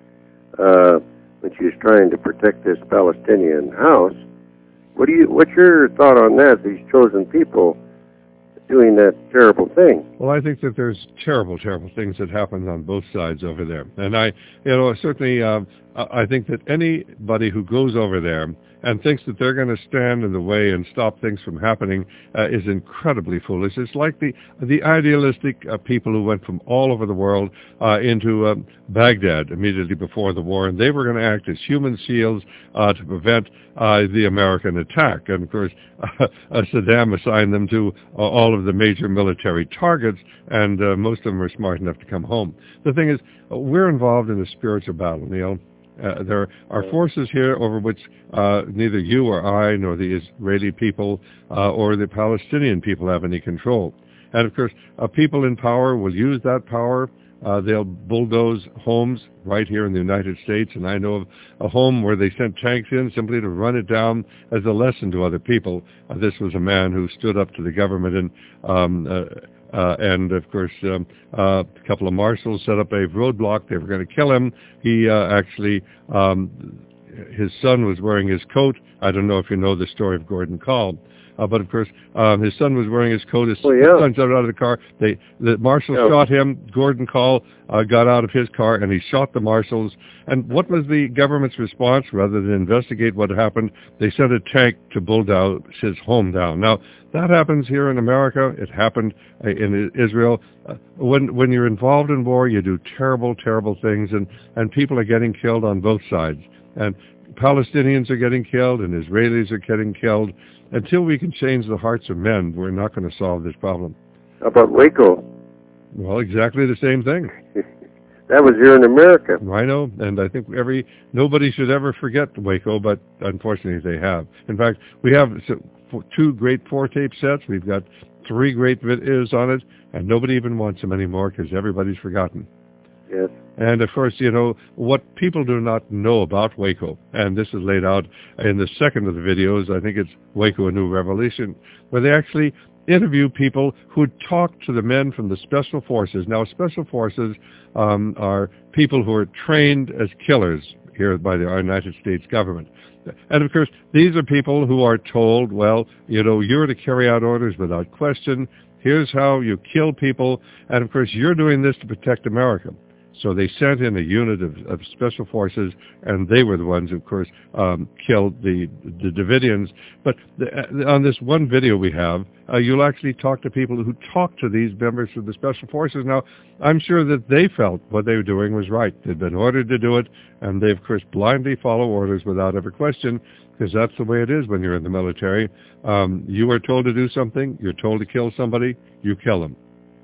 uh, when she was trying to protect this Palestinian house. What do you? What's your thought on that? These chosen people doing that terrible thing. Well, I think that there's terrible, terrible things that happen on both sides over there, and I, you know, certainly, um, I think that anybody who goes over there and thinks that they're going to stand in the way and stop things from happening uh, is incredibly foolish. It's like the the idealistic uh, people who went from all over the world uh, into uh, Baghdad immediately before the war, and they were going to act as human shields uh, to prevent uh, the American attack. And of course, uh, Saddam assigned them to uh, all of the major military targets, and uh, most of them were smart enough to come home. The thing is, uh, we're involved in a spiritual battle, Neil. Uh, there are forces here over which uh, neither you or I nor the Israeli people uh, or the Palestinian people have any control. And of course, uh, people in power will use that power. Uh, they'll bulldoze homes right here in the United States, and I know of a home where they sent tanks in simply to run it down as a lesson to other people. Uh, this was a man who stood up to the government, and um, uh, Uh, and, of course, um, uh, a couple of marshals set up a roadblock. They were going to kill him. He uh, actually, um, his son was wearing his coat. I don't know if you know the story of Gordon Kahl. Uh, but, of course, um, his son was wearing his coat. His, oh, yeah. his son jumped out of the car. They, the marshals yeah. shot him. Gordon Kahl uh, got out of his car, and he shot the marshals. And what was the government's response? Rather than investigate what happened, they sent a tank to bulldoze his home down. Now, that happens here in America. It happened uh, in Israel. Uh, when when you're involved in war, you do terrible, terrible things, and, and people are getting killed on both sides. And Palestinians are getting killed, and Israelis are getting killed. Until we can change the hearts of men, we're not going to solve this problem. How about Waco? Well, exactly the same thing. That was here in America. I know, and I think every nobody should ever forget Waco, but unfortunately they have. In fact, we have two great four-tape sets. We've got three great videos on it, and nobody even wants them anymore because everybody's forgotten. Yes. And, of course, you know, what people do not know about Waco, and this is laid out in the second of the videos, I think it's Waco, A New Revelation, where they actually interview people who talk to the men from the Special Forces. Now, Special Forces um, are people who are trained as killers here by the United States government. And, of course, these are people who are told, well, you know, you're to carry out orders without question. Here's how you kill people. And, of course, you're doing this to protect America. So they sent in a unit of, of special forces, and they were the ones, of course, um, killed the the Davidians. But the, on this one video we have, uh, you'll actually talk to people who talk to these members of the special forces. Now, I'm sure that they felt what they were doing was right. They'd been ordered to do it, and they, of course, blindly follow orders without ever question, because that's the way it is when you're in the military. Um, you are told to do something. You're told to kill somebody. You kill them.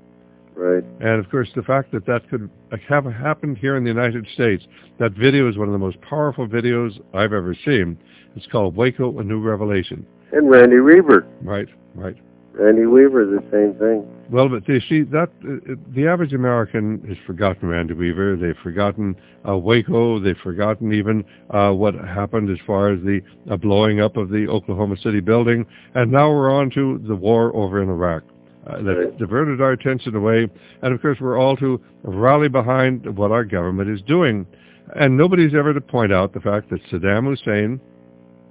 Right. And, of course, the fact that that could have happened here in the United States, that video is one of the most powerful videos I've ever seen. It's called Waco, A New Revelation. And Randy Weaver. Right, right. Randy Weaver, the same thing. Well, but you see, that, uh, the average American has forgotten Randy Weaver. They've forgotten uh, Waco. They've forgotten even uh, what happened as far as the uh, blowing up of the Oklahoma City building. And now we're on to the war over in Iraq. Uh, that right. diverted our attention away, and of course we're all to rally behind what our government is doing. And nobody's ever to point out the fact that Saddam Hussein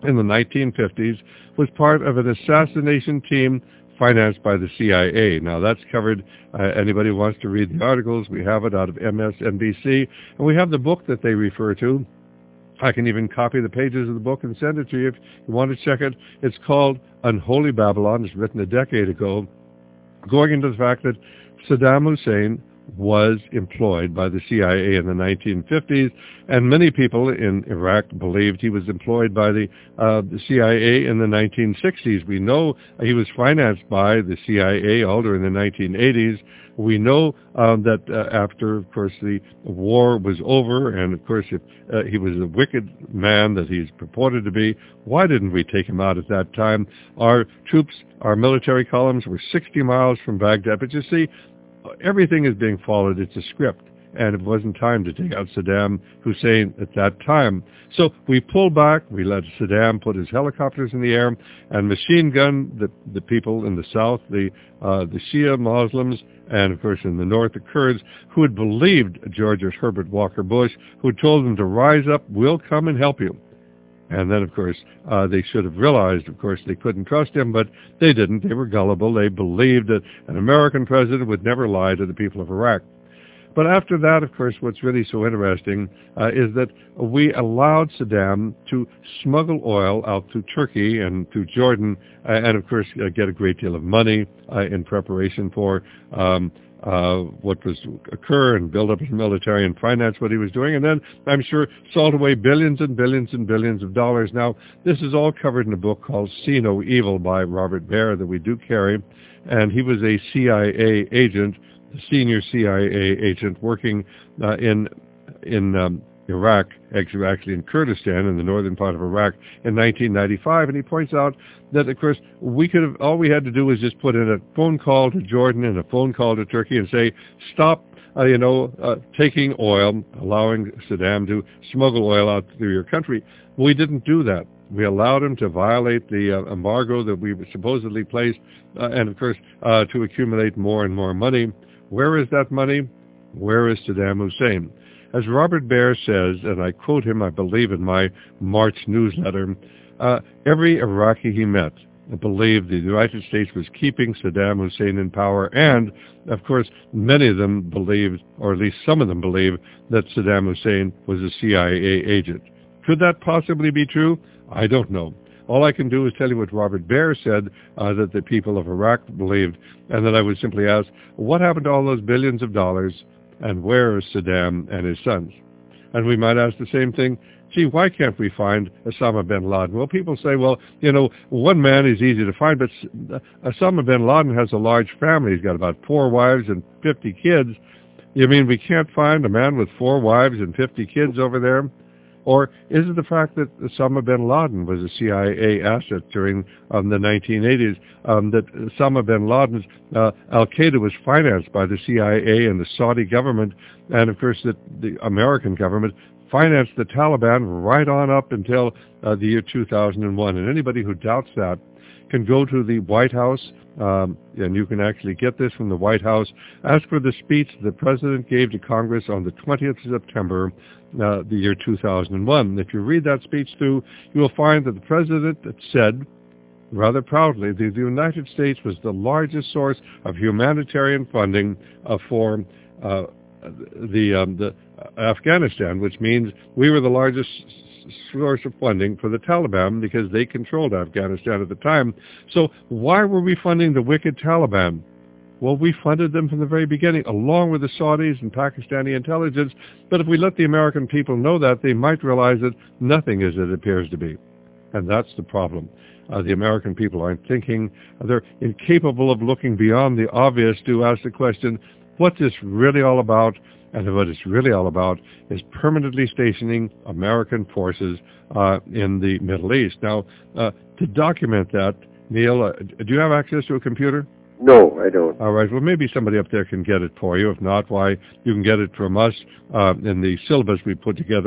in the nineteen fifties was part of an assassination team financed by the C I A. Now, that's covered. Uh, anybody who wants to read the articles, we have it out of M S N B C, and we have the book that they refer to. I can even copy the pages of the book and send it to you if you want to check it. It's called Unholy Babylon. It's written a decade ago, going into the fact that Saddam Hussein was employed by the C I A in the nineteen fifties, and many people in Iraq believed he was employed by the, uh, the C I A in the nineteen sixties. We know he was financed by the C I A all during the nineteen eighties. We know um, that uh, after, of course, the war was over, and of course, if uh, he was a wicked man that he's purported to be, why didn't we take him out at that time? Our troops, our military columns were sixty miles from Baghdad, but you see, everything is being followed. It's a script, and it wasn't time to take out Saddam Hussein at that time. So we pulled back. We let Saddam put his helicopters in the air and machine gun the, the people in the south, the uh, the Shia Muslims, and of course in the north, the Kurds, who had believed George Herbert Walker Bush, who told them to rise up, we'll come and help you. And then, of course, uh, they should have realized, of course, they couldn't trust him, but they didn't. They were gullible. They believed that an American president would never lie to the people of Iraq. But after that, of course, what's really so interesting uh, is that we allowed Saddam to smuggle oil out to Turkey and to Jordan, uh, and, of course, uh, get a great deal of money uh, in preparation for um Uh, what was occur and build up his military and finance what he was doing, and then I'm sure salt away billions and billions and billions of dollars. Now, this is all covered in a book called See No Evil by Robert Baer that we do carry, and he was a C I A agent, a senior C I A agent working uh, in in um, Iraq, actually in Kurdistan, in the northern part of Iraq, in nineteen ninety-five, and he points out that, of course, we could have, all we had to do was just put in a phone call to Jordan and a phone call to Turkey and say, stop, uh, you know, uh, taking oil, allowing Saddam to smuggle oil out through your country. We didn't do that. We allowed him to violate the uh, embargo that we supposedly placed, uh, and, of course, uh, to accumulate more and more money. Where is that money? Where is Saddam Hussein? As Robert Baer says, and I quote him, I believe, in my March newsletter, uh, every Iraqi he met believed the United States was keeping Saddam Hussein in power, and, of course, many of them believed, or at least some of them believed, that Saddam Hussein was a C I A agent. Could that possibly be true? I don't know. All I can do is tell you what Robert Baer said, uh, that the people of Iraq believed, and then I would simply ask, what happened to all those billions of dollars? And where is Saddam and his sons? And we might ask the same thing, gee, why can't we find Osama bin Laden? Well, people say, well, you know, one man is easy to find, but Osama bin Laden has a large family. He's got about four wives and fifty kids. You mean we can't find a man with four wives and fifty kids over there? Or is it the fact that Osama bin Laden was a C I A asset during um, the nineteen eighties, um, that Osama bin Laden's uh, Al-Qaeda was financed by the C I A and the Saudi government, and of course that the American government financed the Taliban right on up until uh, the year two thousand one. And anybody who doubts that can go to the White House, um, and you can actually get this from the White House. Ask for the speech the President gave to Congress on the twentieth of September, uh, the year two thousand one. If you read that speech through, you will find that the President said, rather proudly, that the United States was the largest source of humanitarian funding uh, for uh, the, um, the Afghanistan, which means we were the largest source of funding for the Taliban because they controlled Afghanistan at the time. So why were we funding the wicked Taliban? Well, we funded them from the very beginning, along with the Saudis and Pakistani intelligence. But if we let the American people know that, they might realize that nothing is as it appears to be. And that's the problem. Uh, the American people aren't thinking. They're incapable of looking beyond the obvious to ask the question, what's this really all about? And what it's really all about is permanently stationing American forces uh, in the Middle East. Now, uh, to document that, Neil, uh, do you have access to a computer? No, I don't. All right. Well, maybe somebody up there can get it for you. If not, why, you can get it from us uh, in the syllabus we put together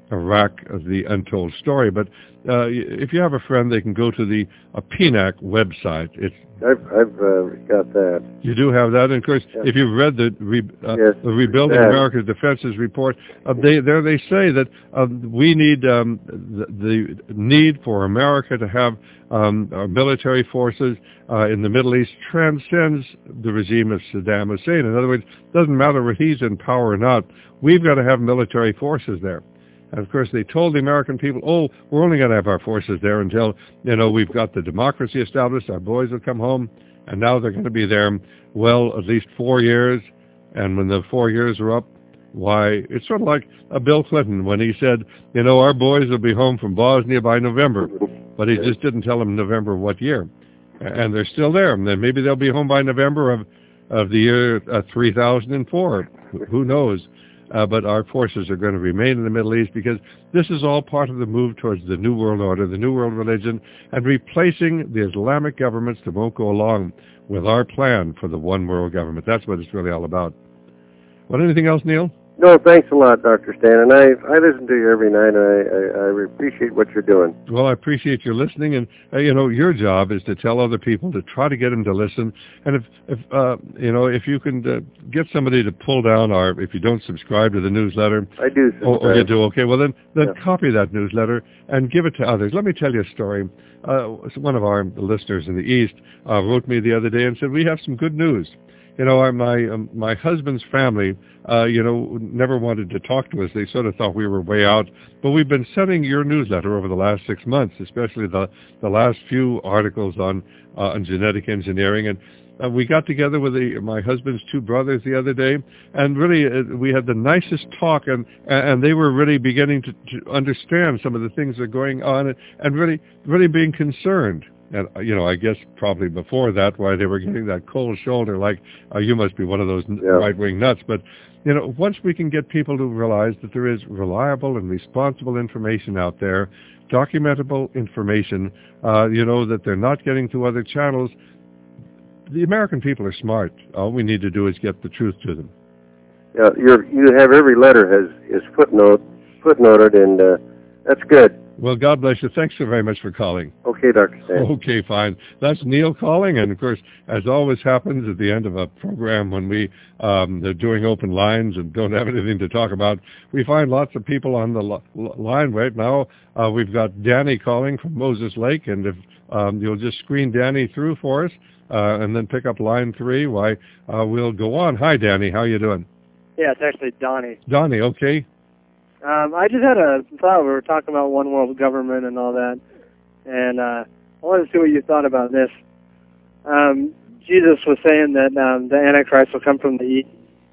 Iraq, uh, the untold story. But uh, if you have a friend, they can go to the uh, P N A C website. It's I've, I've uh, got that. You do have that, and of course, yeah. if you've read the re, uh, yes, the Rebuilding that. America's Defenses report, uh, they there they say that uh, we need um, the, the need for America to have um, our military forces uh, in the Middle East transcends the regime of Saddam Hussein. In other words, it doesn't matter whether he's in power or not. We've got to have military forces there. And of course, they told the American people, oh, we're only going to have our forces there until, you know, we've got the democracy established, our boys will come home, and now they're going to be there, well, at least four years. And when the four years are up, why, it's sort of like uh, Bill Clinton when he said, you know, our boys will be home from Bosnia by November. But he just didn't tell them November what year. And they're still there. And then maybe they'll be home by November of, of the year uh, three thousand four. Who knows? Uh, but our forces are going to remain in the Middle East because this is all part of the move towards the New World Order, the New World Religion, and replacing the Islamic governments that won't go along with our plan for the one world government. That's what it's really all about. Want anything else, Neil? No, thanks a lot, Doctor Stan. And I, I listen to you every night, and I, I, I appreciate what you're doing. Well, I appreciate your listening, and uh, you know, your job is to tell other people to try to get them to listen. And if, if uh, you know, if you can uh, get somebody to pull down our, if you don't subscribe to the newsletter, I do. Subscribe. Or, or you do, okay. Well, then, then yeah. copy that newsletter and give it to others. Let me tell you a story. Uh, one of our listeners in the East uh, wrote me the other day and said, we have some good news. You know, my um, my husband's family, uh, you know, never wanted to talk to us. They sort of thought we were way out. But we've been sending your newsletter over the last six months, especially the, the last few articles on uh, on genetic engineering. And uh, we got together with the, my husband's two brothers the other day, and really uh, we had the nicest talk, and and they were really beginning to, to understand some of the things that are going on, and, and really really being concerned. And, you know, I guess probably before that, why they were getting that cold shoulder, like, oh, you must be one of those yeah. right-wing nuts. But, you know, once we can get people to realize that there is reliable and responsible information out there, documentable information, uh, you know, that they're not getting through other channels, the American people are smart. All we need to do is get the truth to them. Yeah, you're, you have every letter has is footnote, footnoted, and uh, that's good. Well, God bless you. Thanks so very much for calling. Okay, Doctor Stan. Okay, fine. That's Neil calling, and of course, as always happens at the end of a program when we um, are doing open lines and don't have anything to talk about, we find lots of people on the lo- line right now. Uh, we've got Danny calling from Moses Lake, and if um, you'll just screen Danny through for us uh, and then pick up line three, why, uh, we'll go on. Hi, Danny. How you doing? Yeah, it's actually Donnie. Donnie, okay. Um, I just had a thought. We were talking about one world government and all that, and uh, I wanted to see what you thought about this. Um, Jesus was saying that um, the Antichrist will come from the east.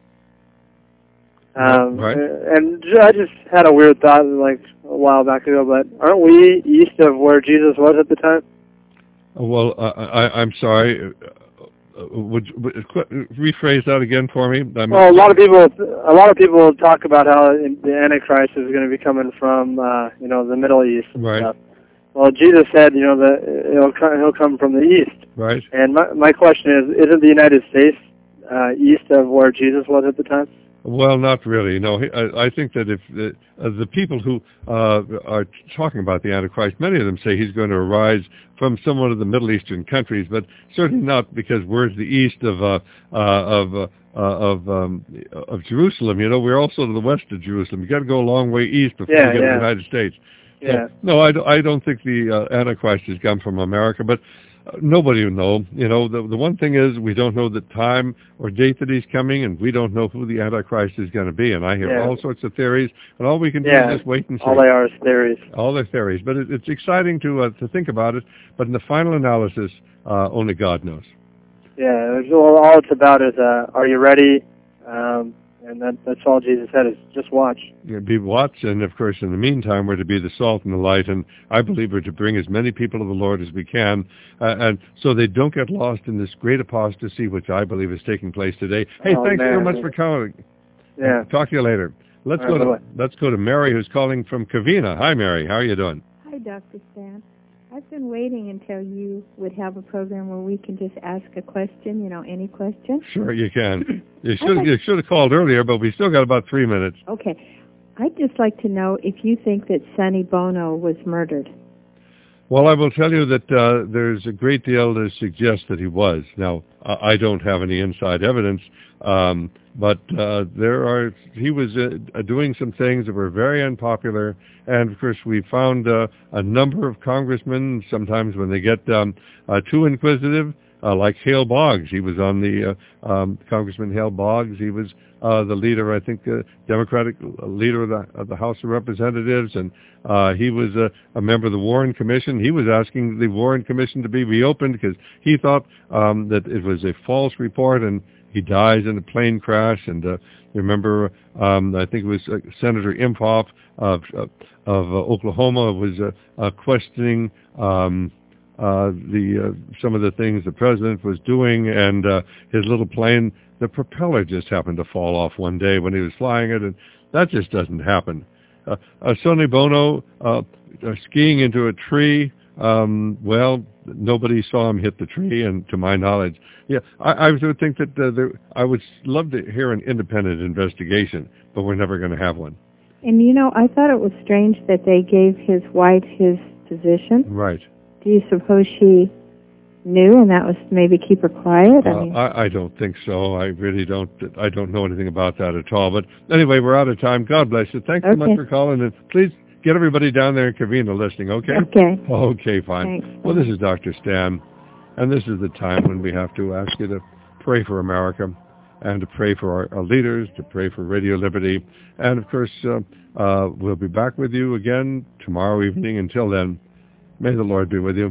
Um, right. And I just had a weird thought like a while back ago, but aren't we east of where Jesus was at the time? Well, uh, I, I'm sorry. Uh, would, would rephrase that again for me? I'm well, a lot of people, a lot of people talk about how the Antichrist is going to be coming from, uh, you know, the Middle East. And right. Stuff. Well, Jesus said, you know, that he'll come, he'll come from the east. Right. And my my question is, isn't the United States uh, east of where Jesus was at the time? Well, not really. No, I, I think that if the, uh, the people who uh, are talking about the Antichrist, many of them say he's going to arise from some one of the Middle Eastern countries, but certainly not because we're to the east of uh, uh, of uh, uh, of um, of Jerusalem. You know, we're also to the west of Jerusalem. You got to go a long way east before yeah, you get yeah. to the United States. So, yeah. No, I, I don't think the uh, Antichrist has come from America, but. Uh, nobody will know. You know, the the one thing is we don't know the time or date that he's coming, and we don't know who the Antichrist is going to be. And I hear yeah. all sorts of theories, and all we can do yeah. is just wait and see. All they are is theories. All their theories. But it, it's exciting to uh, to think about it, but in the final analysis, uh, only God knows. Yeah, well, all it's about is, uh, are you ready? Um, and that, that's all Jesus said is just watch. Yeah, be watch, and of course, in the meantime, we're to be the salt and the light, and I believe we're to bring as many people to the Lord as we can, uh, and so they don't get lost in this great apostasy, which I believe is taking place today. Hey, oh, thanks man. so much for calling. Yeah. Talk to you later. Let's all go right, to bye. let's go to Mary, who's calling from Covina. Hi, Mary. How are you doing? Hi, Doctor Stan. I've been waiting until you would have a program where we can just ask a question, you know, any question. Sure, you can. You should you should have called earlier, but we still got about three minutes. Okay. I'd just like to know if you think that Sonny Bono was murdered. Well, I will tell you that uh, there's a great deal to suggest that he was. Now, I don't have any inside evidence, um, but uh, there are. He was uh, doing some things that were very unpopular, and of course, we found uh, a number of congressmen. Sometimes, when they get um, uh, too inquisitive, uh, like Hale Boggs, he was on the uh, um, Congressman Hale Boggs. He was uh, the leader, I think, uh, Democratic leader of the, of the House of Representatives, and uh, he was a, a member of the Warren Commission. He was asking the Warren Commission to be reopened because he thought um, that it was a false report, and he dies in a plane crash. And uh, remember, um, I think it was uh, Senator Imhoff of, of, of uh, Oklahoma was uh, uh, questioning um, uh, the uh, some of the things the president was doing, and uh, his little plane, the propeller just happened to fall off one day when he was flying it, and that just doesn't happen. Uh, uh, Sonny Bono uh, uh, skiing into a tree, um, well, nobody saw him hit the tree, and to my knowledge, yeah, I, I would think that uh, there, I would love to hear an independent investigation, but we're never going to have one. And, you know, I thought it was strange that they gave his wife his position. Right. Do you suppose she knew, and that was maybe keep her quiet? Uh, I mean, I, I don't think so. I really don't. I don't know anything about that at all. But anyway, we're out of time. God bless you. Thanks okay. so much for calling, and please get everybody down there in Covina listening. Okay. Okay. Okay. Fine. Thanks. Well, this is Doctor Stan, and this is the time when we have to ask you to pray for America, and to pray for our, our leaders, to pray for Radio Liberty, and of course, uh, uh, we'll be back with you again tomorrow evening. Until then, may the Lord be with you.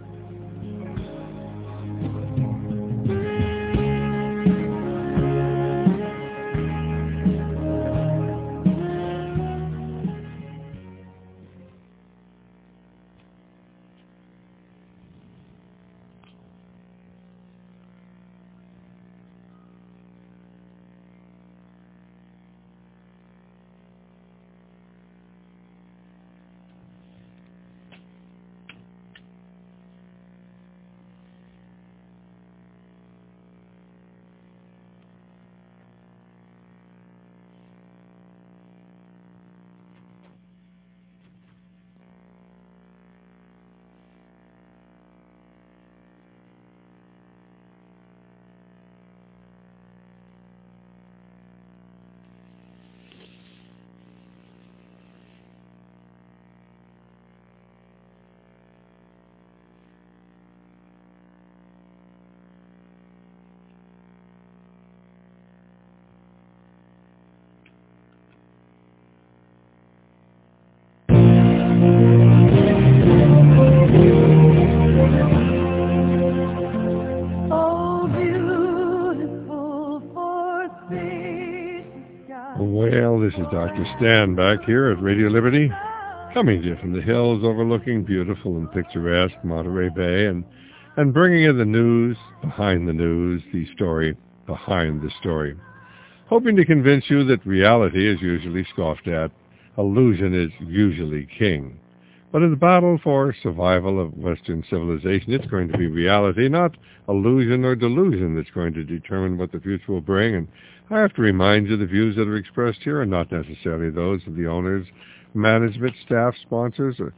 Doctor Stan back here at Radio Liberty, coming to you from the hills overlooking beautiful and picturesque Monterey Bay, and, and bringing you the news behind the news, the story behind the story. Hoping to convince you that reality is usually scoffed at, illusion is usually king. But in the battle for survival of Western civilization, it's going to be reality, not illusion or delusion, that's going to determine what the future will bring. And I have to remind you the views that are expressed here are not necessarily those of the owners, management, staff, sponsors, or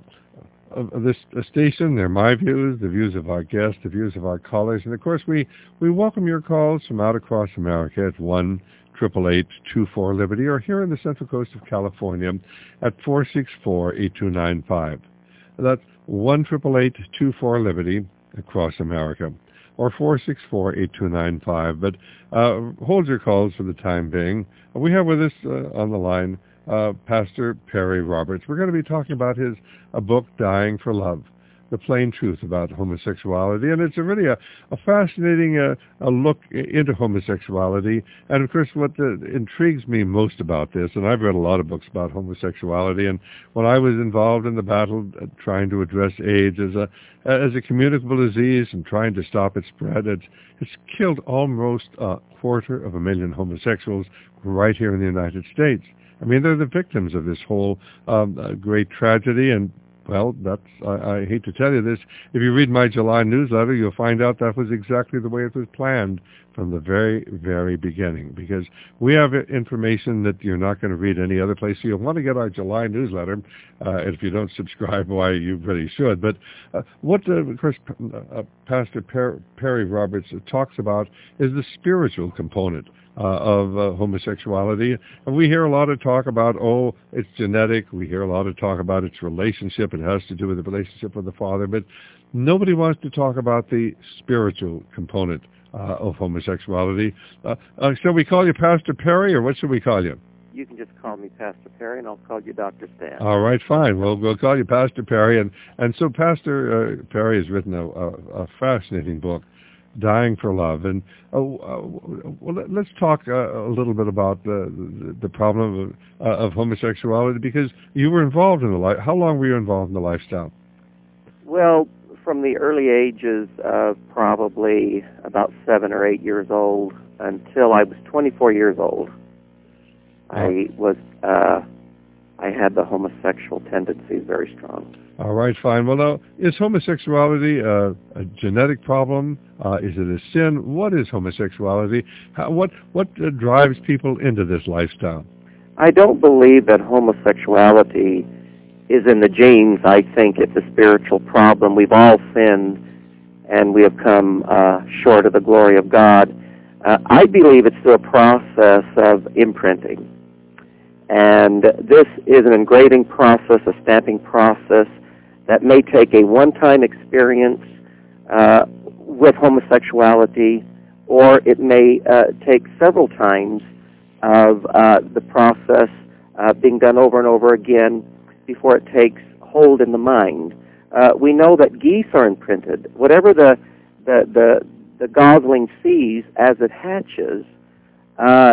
of this station. They're my views, the views of our guests, the views of our callers. And, of course, we, we welcome your calls from out across America at one eight eight eight, two four, Liberty, or here in the Central Coast of California at four six four, eight two nine five. That's one eight eight eight, two four, Liberty across America, or four six four, eight two nine five. But uh, hold your calls for the time being. We have with us uh, on the line uh, Pastor Perry Roberts. We're going to be talking about his a book, Dying for Love, the plain truth about homosexuality. And it's a really a, a fascinating uh, a look into homosexuality. And, of course, what the, intrigues me most about this, and I've read a lot of books about homosexuality, and when I was involved in the battle uh, trying to address AIDS as a as a communicable disease and trying to stop its spread, it's, it's killed almost a quarter of a million homosexuals right here in the United States. I mean, they're the victims of this whole um, uh, great tragedy, and well, that's, I, I hate to tell you this, if you read my July newsletter, you'll find out that was exactly the way it was planned from the very, very beginning, because we have information that you're not going to read any other place. So you'll want to get our July newsletter. Uh, if you don't subscribe, why, you really should. But uh, what, uh, of course, uh, Pastor per- Perry Roberts talks about is the spiritual component uh, of uh, homosexuality. And we hear a lot of talk about, oh, it's genetic. We hear a lot of talk about its relationship. It has to do with the relationship with the father. But nobody wants to talk about the spiritual component Uh, of homosexuality. Uh, uh, shall we call you Pastor Perry, or what should we call you? You can just call me Pastor Perry, and I'll call you Doctor Stan. All right, fine. We'll we'll call you Pastor Perry, and and so Pastor uh, Perry has written a, a, a fascinating book, Dying for Love, and uh, uh, well, let's talk uh, a little bit about the the, the problem of, uh, of homosexuality, because you were involved in the life. How long were you involved in the lifestyle? Well, from the early ages of probably about seven or eight years old until I was twenty-four years old, oh. I was uh, I had the homosexual tendencies very strong. All right, fine. Well, now, is homosexuality uh, a genetic problem? Uh, is it a sin? What is homosexuality? How, what what uh, drives people into this lifestyle? I don't believe that homosexuality is in the genes. I think it's a spiritual problem. We've all sinned, and we have come uh, short of the glory of God. Uh, I believe it's through a process of imprinting. And this is an engraving process, a stamping process that may take a one-time experience uh, with homosexuality, or it may uh, take several times of uh, the process uh, being done over and over again before it takes hold in the mind. Uh, we know that geese are imprinted. Whatever the the the, the gosling sees as it hatches, uh,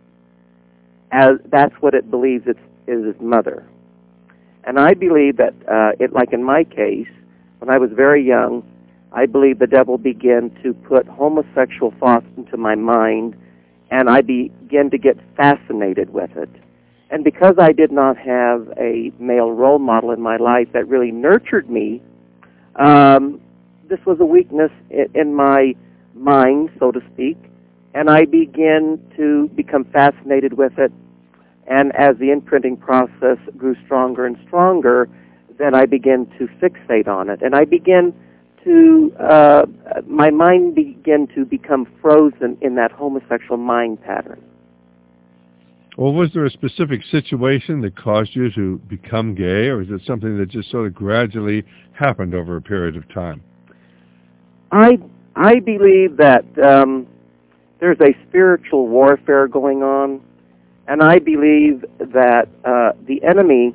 as that's what it believes it's, is its mother. And I believe that, uh, it, like in my case, when I was very young, I believe the devil began to put homosexual thoughts into my mind, and I began to get fascinated with it. And because I did not have a male role model in my life that really nurtured me, um, this was a weakness in, in my mind, so to speak, and I began to become fascinated with it. And as the imprinting process grew stronger and stronger, then I began to fixate on it. And I began to, uh, my mind began to become frozen in that homosexual mind pattern. Well, was there a specific situation that caused you to become gay, or is it something that just sort of gradually happened over a period of time? I I believe that um, there's a spiritual warfare going on, and I believe that uh, the enemy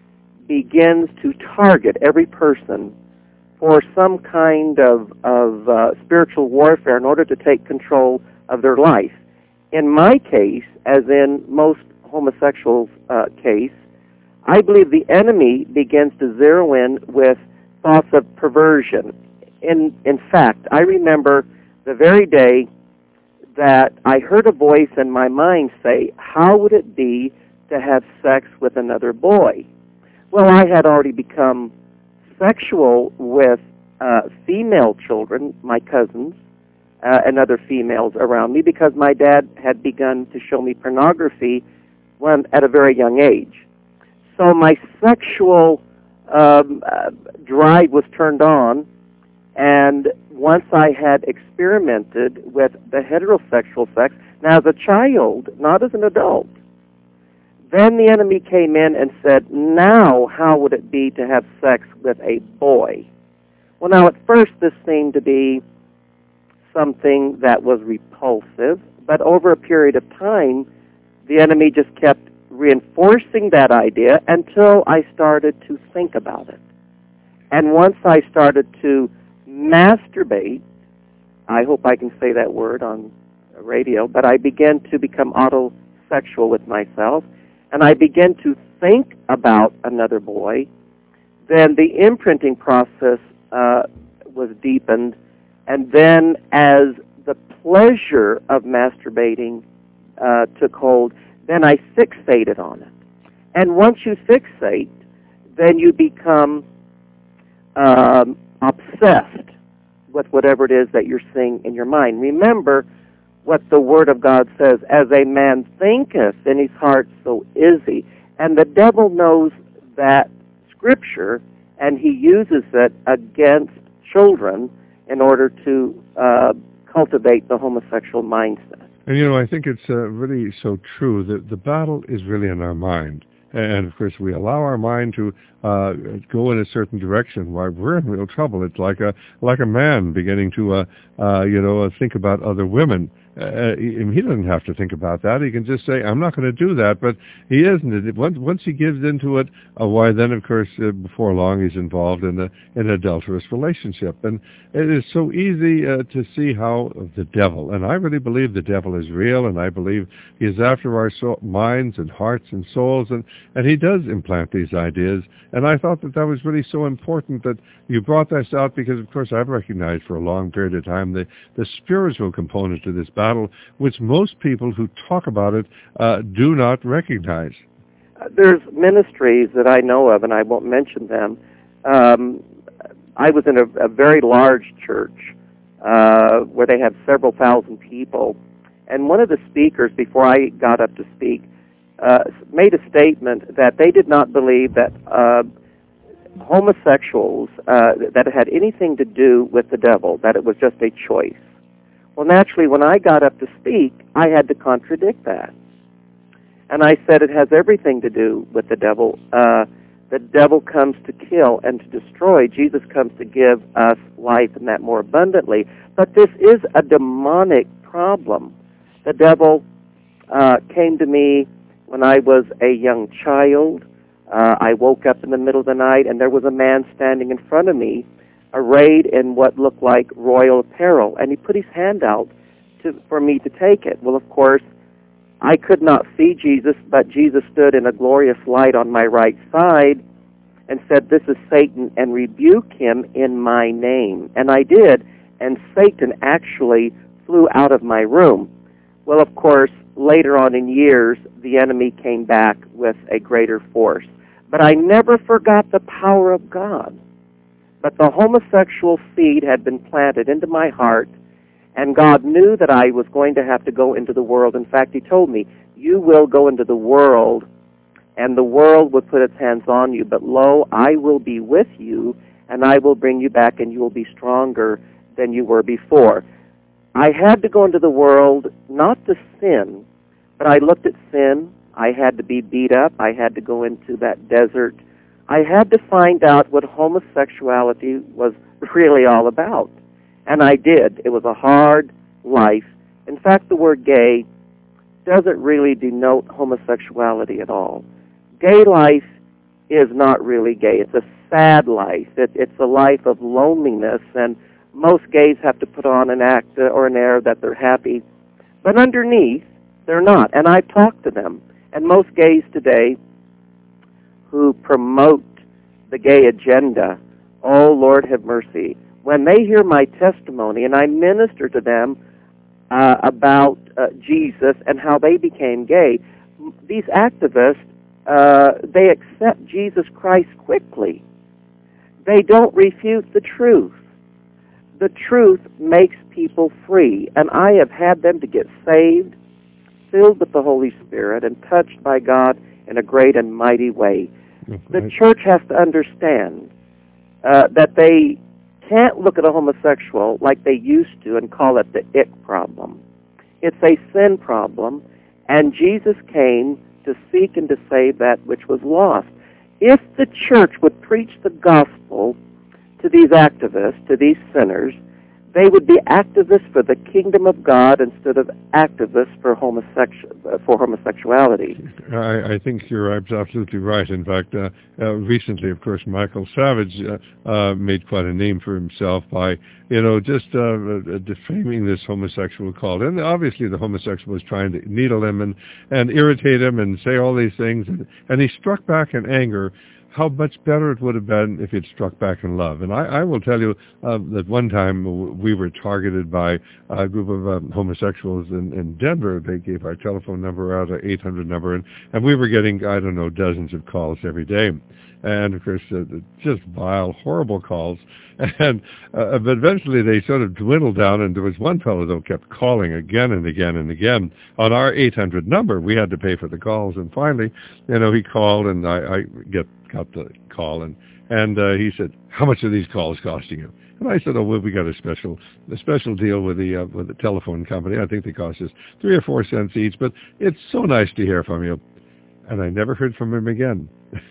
begins to target every person for some kind of, of uh, spiritual warfare in order to take control of their life. In my case, as in most homosexuals' uh, case, I believe the enemy begins to zero in with thoughts of perversion. In, in fact, I remember the very day that I heard a voice in my mind say, how would it be to have sex with another boy? Well, I had already become sexual with uh, female children, my cousins, Uh, and other females around me, because my dad had begun to show me pornography when at a very young age. So my sexual um, uh, drive was turned on, and once I had experimented with the heterosexual sex, now as a child, not as an adult, then the enemy came in and said, now how would it be to have sex with a boy? Well, now at first this seemed to be something that was repulsive, but over a period of time, the enemy just kept reinforcing that idea until I started to think about it. And once I started to masturbate, I hope I can say that word on radio, but I began to become autosexual with myself, and I began to think about another boy, then the imprinting process uh, was deepened. And then as the pleasure of masturbating uh, took hold, then I fixated on it. And once you fixate, then you become um, obsessed with whatever it is that you're seeing in your mind. Remember, what the Word of God says. As a man thinketh in his heart, so is he. And the devil knows that Scripture, and he uses it against children in order to uh, cultivate the homosexual mindset. And, you know, I think it's uh, really so true that the battle is really in our mind. And, of course, we allow our mind to uh, go in a certain direction. Why, we're in real trouble. It's like a like a man beginning to, uh, uh, you know, think about other women. Uh, he, he doesn't have to think about that. He can just say, I'm not going to do that. But he isn't. It, once, once he gives into it, uh, why, then, of course, uh, before long, he's involved in, a, in an adulterous relationship. And it is so easy uh, to see how the devil, and I really believe the devil is real, and I believe he is after our so- minds and hearts and souls, and, and he does implant these ideas. And I thought that that was really so important that you brought this out because, of course, I've recognized for a long period of time the, the spiritual component to this battle, which most people who talk about it uh, do not recognize. Uh, there's ministries that I know of, and I won't mention them. Um, I was in a, a very large church uh, where they had several thousand people, and one of the speakers, before I got up to speak, uh, made a statement that they did not believe that uh, homosexuals, uh, that it had anything to do with the devil, that it was just a choice. Well, naturally, when I got up to speak, I had to contradict that. And I said it has everything to do with the devil. Uh, the devil comes to kill and to destroy. Jesus comes to give us life and that more abundantly. But this is a demonic problem. The devil uh, came to me when I was a young child. Uh, I woke up in the middle of the night, and there was a man standing in front of me, arrayed in what looked like royal apparel, and he put his hand out to, for me to take it. Well, of course, I could not see Jesus, but Jesus stood in a glorious light on my right side and said, "This is Satan, and rebuke him in my name." And I did, and Satan actually flew out of my room. Well, of course, later on in years, the enemy came back with a greater force. But I never forgot the power of God. But the homosexual seed had been planted into my heart, and God knew that I was going to have to go into the world. In fact, he told me, "You will go into the world, and the world will put its hands on you. But lo, I will be with you, and I will bring you back, and you will be stronger than you were before." I had to go into the world not to sin, but I looked at sin. I had to be beat up. I had to go into that desert. I had to find out what homosexuality was really all about. And I did. It was a hard life. In fact, the word gay doesn't really denote homosexuality at all. Gay life is not really gay. It's a sad life. It, it's a life of loneliness, and most gays have to put on an act uh, or an air that they're happy. But underneath, they're not. And I've talked to them. And most gays today who promote the gay agenda, oh, Lord have mercy, when they hear my testimony and I minister to them uh, about uh, Jesus and how they became gay, these activists, uh, they accept Jesus Christ quickly. They don't refute the truth. The truth makes people free, and I have had them to get saved, filled with the Holy Spirit, and touched by God in a great and mighty way. Okay. The church has to understand uh, that they can't look at a homosexual like they used to and call it the ick problem. It's a sin problem, and Jesus came to seek and to save that which was lost. If the church would preach the gospel to these activists, to these sinners, they would be activists for the kingdom of God instead of activists for homosexual for homosexuality. I, I think you're absolutely right. In fact, uh, uh, recently, of course, Michael Savage uh, uh, made quite a name for himself by, you know, just uh, defaming this homosexual cult. And obviously, the homosexual was trying to needle him and, and irritate him and say all these things, and, and he struck back in anger how much better it would have been if it struck back in love. And I, I will tell you uh, that one time we were targeted by a group of um, homosexuals in, in Denver. They gave our telephone number out, an eight hundred number, and, and we were getting, I don't know, dozens of calls every day. And, of course, uh, just vile, horrible calls. And uh, but eventually they sort of dwindled down, and there was one fellow, though, kept calling again and again and again. On our eight hundred number, we had to pay for the calls. And finally, you know, he called, and I, I get got the call, and, and uh, he said, how much are these calls costing you? And I said, oh, well, we got a special a special deal with the uh, with the telephone company. I think they cost us three or four cents each, but it's so nice to hear from you. And I never heard from him again.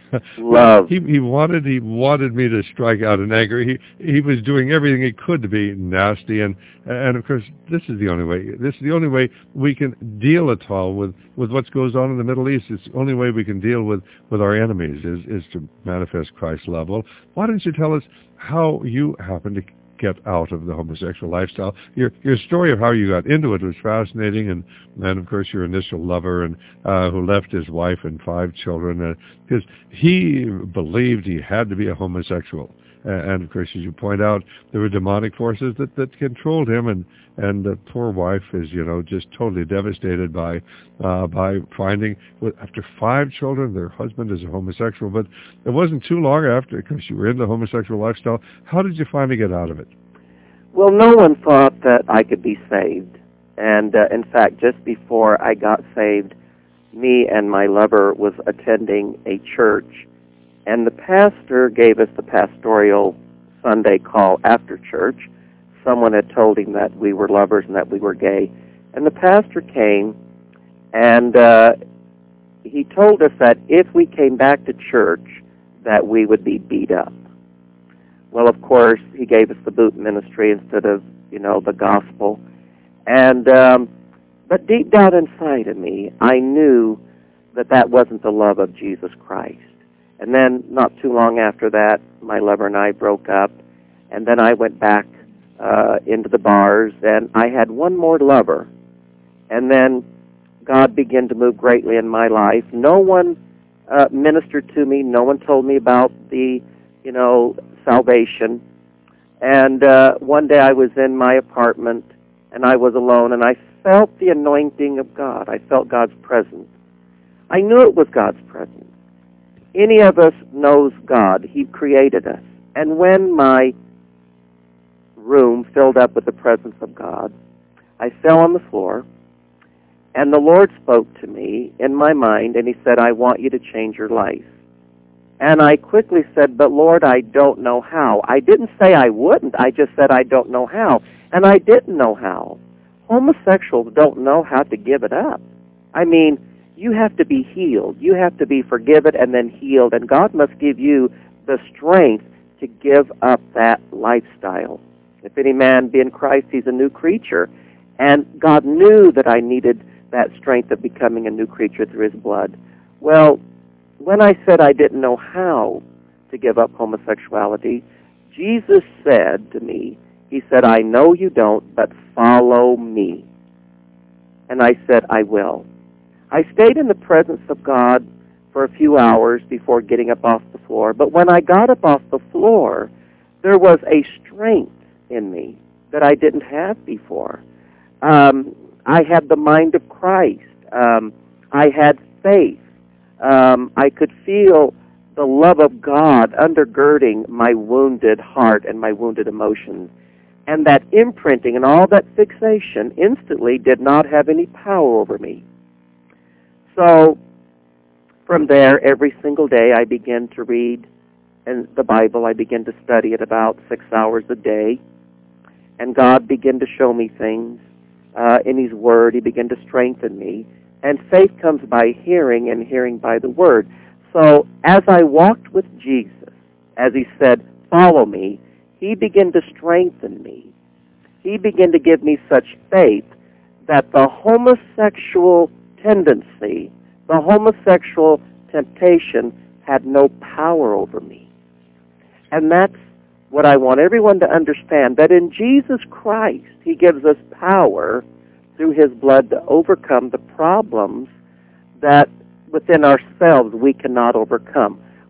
Love. he he wanted he wanted me to strike out in anger. He he was doing everything he could to be nasty, and and of course this is the only way. This is the only way we can deal at all with, with what goes on in the Middle East. It's the only way we can deal with, with our enemies is is to manifest Christ's love. Well, why don't you tell us how you happen to get out of the homosexual lifestyle? Your your story of how you got into it was fascinating, and and of course your initial lover, and uh, who left his wife and five children because uh, he believed he had to be a homosexual. Uh, and of course, as you point out, there were demonic forces that, that controlled him, and and the poor wife is, you know, just totally devastated by uh, by finding after five children their husband is a homosexual. But it wasn't too long after, because you were in the homosexual lifestyle. How did you finally get out of it? Well, no one thought that I could be saved, and uh, in fact, just before I got saved, me and my lover was attending a church. And the pastor gave us the pastoral Sunday call after church. Someone had told him that we were lovers and that we were gay. And the pastor came, and uh, he told us that if we came back to church, that we would be beat up. Well, of course, he gave us the boot ministry instead of, you know, the gospel. And um, but deep down inside of me, I knew that that wasn't the love of Jesus Christ. And then, not too long after that, my lover and I broke up, and then I went back uh, into the bars, and I had one more lover. And then God began to move greatly in my life. No one uh, ministered to me. No one told me about the, you know, salvation. And uh, one day I was in my apartment, and I was alone, and I felt the anointing of God. I felt God's presence. I knew it was God's presence. Any of us knows God. He created us. And when my room filled up with the presence of God, I fell on the floor, and the Lord spoke to me in my mind, and he said, I want you to change your life. And I quickly said, but Lord, I don't know how. I didn't say I wouldn't. I just said I don't know how. And I didn't know how. Homosexuals don't know how to give it up. I mean, you have to be healed. You have to be forgiven and then healed. And God must give you the strength to give up that lifestyle. If any man be in Christ, he's a new creature. And God knew that I needed that strength of becoming a new creature through his blood. Well, when I said I didn't know how to give up homosexuality, Jesus said to me, he said, I know you don't, but follow me. And I said, I will. I stayed in the presence of God for a few hours before getting up off the floor. But when I got up off the floor, there was a strength in me that I didn't have before. Um, I had the mind of Christ. Um, I had faith. Um, I could feel the love of God undergirding my wounded heart and my wounded emotions. And that imprinting and all that fixation instantly did not have any power over me. So, from there, every single day I began to read in the Bible. I began to study it about six hours a day. And God began to show me things uh, in his Word. He began to strengthen me. And faith comes by hearing, and hearing by the Word. So, as I walked with Jesus, as he said, follow me, he began to strengthen me. He began to give me such faith that the homosexual tendency, the homosexual temptation had no power over me. And that's what I want everyone to understand, that in Jesus Christ, he gives us power through his blood to overcome the problems that within ourselves we cannot overcome.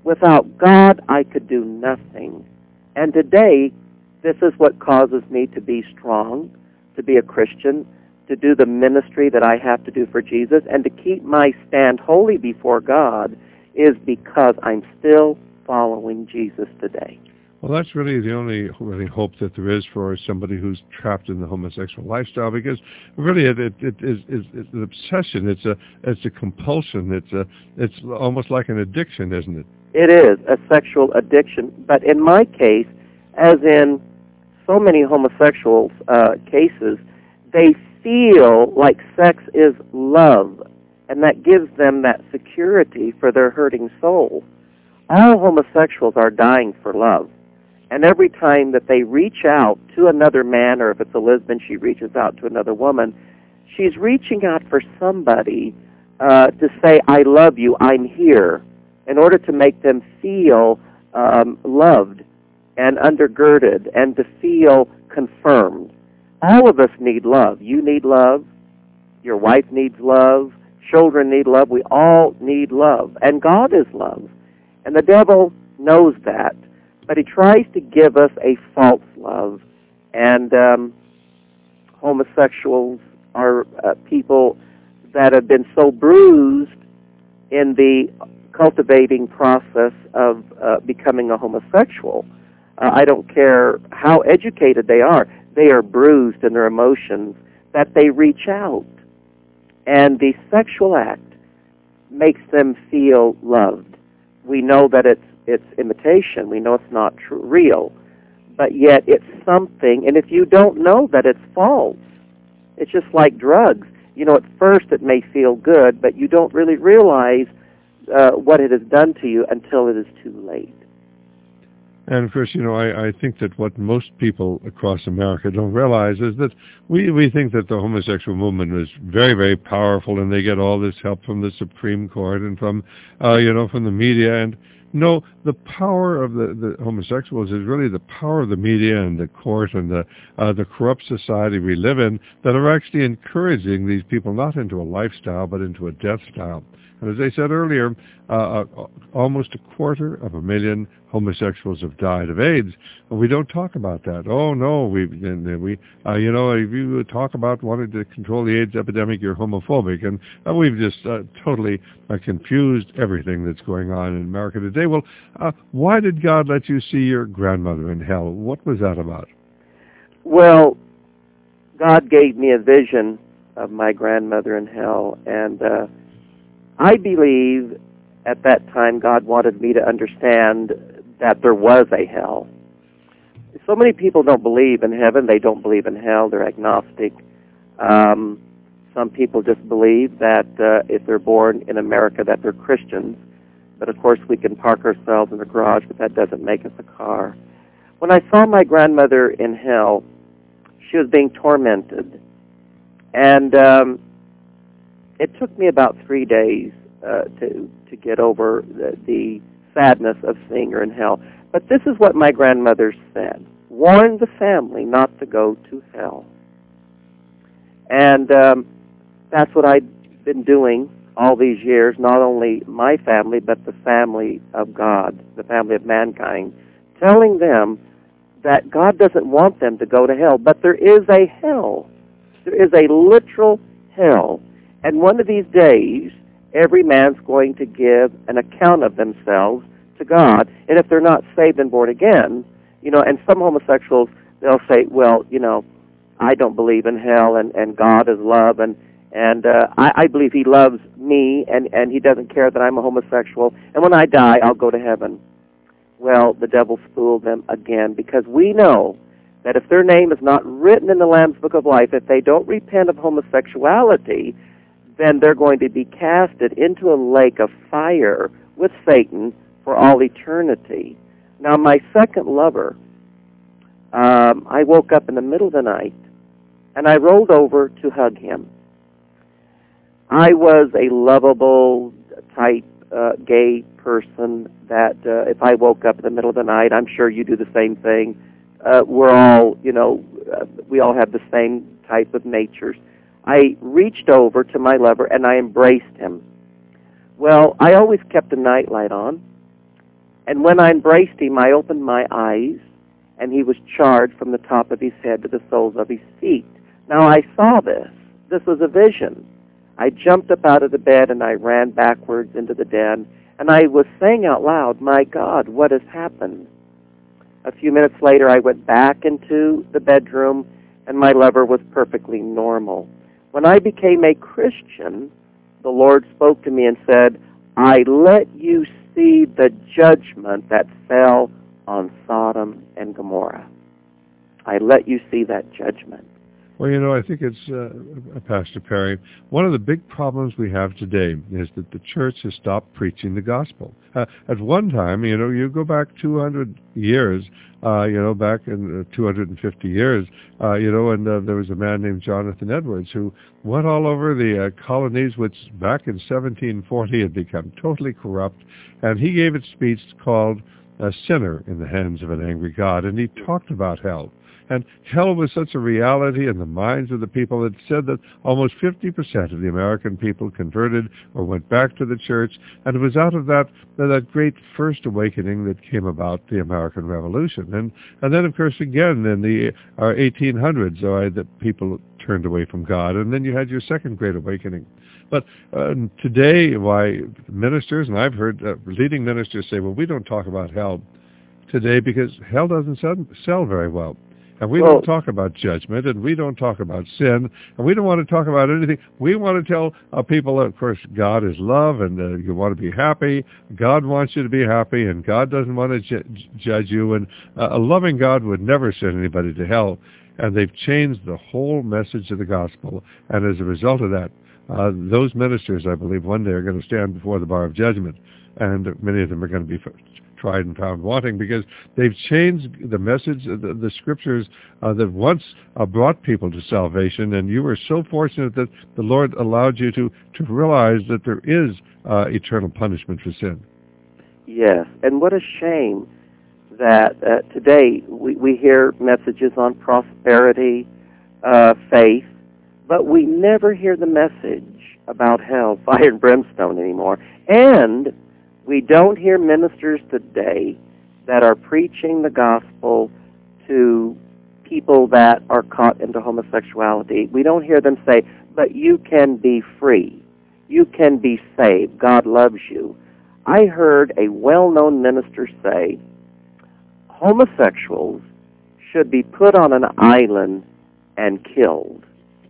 Without God, I could do nothing. And today, this is what causes me to be strong, to be a Christian, to do the ministry that I have to do for Jesus, and to keep my stand holy before God, is because I'm still following Jesus today. Well, that's really the only really hope that there is for somebody who's trapped in the homosexual lifestyle, because really it, it, it is it's, it's an obsession. It's a it's a compulsion. It's a it's almost like an addiction, isn't it? It is a sexual addiction. But in my case, as in so many homosexuals uh, cases, they feel like sex is love, and that gives them that security for their hurting soul. All homosexuals are dying for love. And every time that they reach out to another man, or if it's a lesbian, she reaches out to another woman, she's reaching out for somebody uh, to say, I love you, I'm here, in order to make them feel um, loved and undergirded and to feel confirmed. All of us need love. You need love. Your wife needs love. Children need love. We all need love. And God is love. And the devil knows that. But he tries to give us a false love. And um, homosexuals are uh, people that have been so bruised in the cultivating process of uh, becoming a homosexual. Uh, I don't care how educated they are. They are bruised in their emotions that they reach out. And the sexual act makes them feel loved. We know that it's it's imitation. We know it's not true, real. But yet it's something, and if you don't know that it's false, it's just like drugs. You know, at first it may feel good, but you don't really realize uh, what it has done to you until it is too late. And of course, you know, I, I think that what most people across America don't realize is that we, we think that the homosexual movement is very, very powerful, and they get all this help from the Supreme Court and from, uh, you know, from the media. And no, the power of the, the homosexuals is really the power of the media and the court and the uh, the corrupt society we live in that are actually encouraging these people not into a lifestyle but into a death style. And as I said earlier, uh, uh, almost a quarter of a million homosexuals have died of AIDS. And we don't talk about that. Oh, no, we, we uh, you know, if you talk about wanting to control the AIDS epidemic, you're homophobic. And uh, we've just uh, totally uh, confused everything that's going on in America today. Well, uh, why did God let you see your grandmother in hell? What was that about? Well, God gave me a vision of my grandmother in hell, and uh, I believe at that time God wanted me to understand that there was a hell. So many people don't believe in heaven. They don't believe in hell. They're agnostic. Um, some people just believe that uh, if they're born in America that they're Christians. But of course we can park ourselves in the garage, but that doesn't make us a car. When I saw my grandmother in hell, she was being tormented. And um, it took me about three days uh, to to get over the, the sadness of seeing her in hell. But this is what my grandmother said: warn the family not to go to hell. And um, that's what I've been doing all these years, not only my family, but the family of God, the family of mankind, telling them that God doesn't want them to go to hell, but there is a hell. There is a literal hell. And one of these days, every man's going to give an account of themselves to God. And if they're not saved and born again, you know, and some homosexuals, they'll say, well, you know, I don't believe in hell, and, and God is love, and, and uh, I, I believe he loves me, and, and he doesn't care that I'm a homosexual, and when I die, I'll go to heaven. Well, the devil fooled them again, because we know that if their name is not written in the Lamb's Book of Life, if they don't repent of homosexuality, then they're going to be casted into a lake of fire with Satan for all eternity. Now, my second lover, um, I woke up in the middle of the night, and I rolled over to hug him. I was a lovable type uh, gay person that uh, if I woke up in the middle of the night, I'm sure you do the same thing. Uh, we're all, you know, uh, we all have the same type of natures. I reached over to my lover and I embraced him. Well, I always kept a nightlight on, And when I embraced him, I opened my eyes, and he was charred from the top of his head to the soles of his feet. Now I saw this. This was a vision. I jumped up out of the bed, and I ran backwards into the den, and I was saying out loud, "My God, what has happened?" A few minutes later, I went back into the bedroom, and my lover was perfectly normal. When I became a Christian, the Lord spoke to me and said, "I let you see the judgment that fell on Sodom and Gomorrah. I let you see that judgment." Well, you know, I think it's, uh, Pastor Perry, one of the big problems we have today is that the church has stopped preaching the gospel. Uh, at one time, you know, you go back two hundred years, uh, you know, back in uh, two hundred fifty years, uh, you know, and uh, there was a man named Jonathan Edwards who went all over the uh, colonies, which back in seventeen forty had become totally corrupt, and he gave a speech called "A Sinner in the Hands of an Angry God," and he talked about hell. And hell was such a reality in the minds of the people. It said that almost fifty percent of the American people converted or went back to the church, and it was out of that that great first awakening that came about the American Revolution. And and then, of course, again in the uh, eighteen hundreds, uh, the people turned away from God, and then you had your second great awakening. But uh, today, why ministers, and I've heard uh, leading ministers say, well, we don't talk about hell today because hell doesn't sell, sell very well. And we well, don't talk about judgment, and we don't talk about sin, and we don't want to talk about anything. We want to tell uh, people, of course, God is love, and uh, you want to be happy. God wants you to be happy, and God doesn't want to ju- judge you. And uh, a loving God would never send anybody to hell. And they've changed the whole message of the gospel. And as a result of that, uh, those ministers, I believe, one day are going to stand before the bar of judgment, and many of them are going to be tried and found wanting because they've changed the message, the, the scriptures uh, that once uh, brought people to salvation, and you were so fortunate that the Lord allowed you to, to realize that there is uh, eternal punishment for sin. Yes, and what a shame that uh, today we, we hear messages on prosperity, uh, faith, but we never hear the message about hell, fire, and brimstone anymore. And we don't hear ministers today that are preaching the gospel to people that are caught into homosexuality. We don't hear them say, but you can be free. You can be saved. God loves you. I heard a well-known minister say, homosexuals should be put on an island and killed.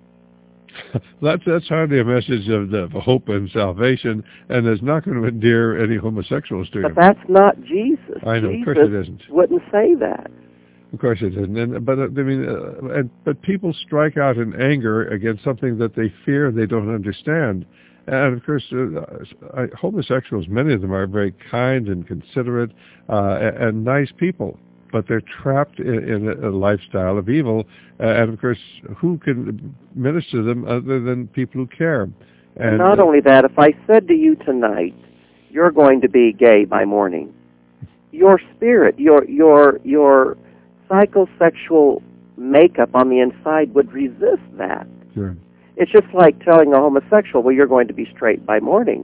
That's that's hardly a message of, the, of hope and salvation, and it's not going to endear any homosexuals to him. But that's not Jesus. I know, Jesus of course it isn't. Wouldn't say that. Of course it isn't. And, but uh, I mean, uh, and, but people strike out in anger against something that they fear they don't understand. And of course, uh, homosexuals, many of them are very kind and considerate uh, and, and nice people. But they're trapped in, in a lifestyle of evil, uh, and of course, who can minister to them other than people who care? And, and not uh, only that, if I said to you tonight, you're going to be gay by morning, your spirit, your your your psychosexual makeup on the inside would resist that. Sure. It's just like telling a homosexual, well, you're going to be straight by morning.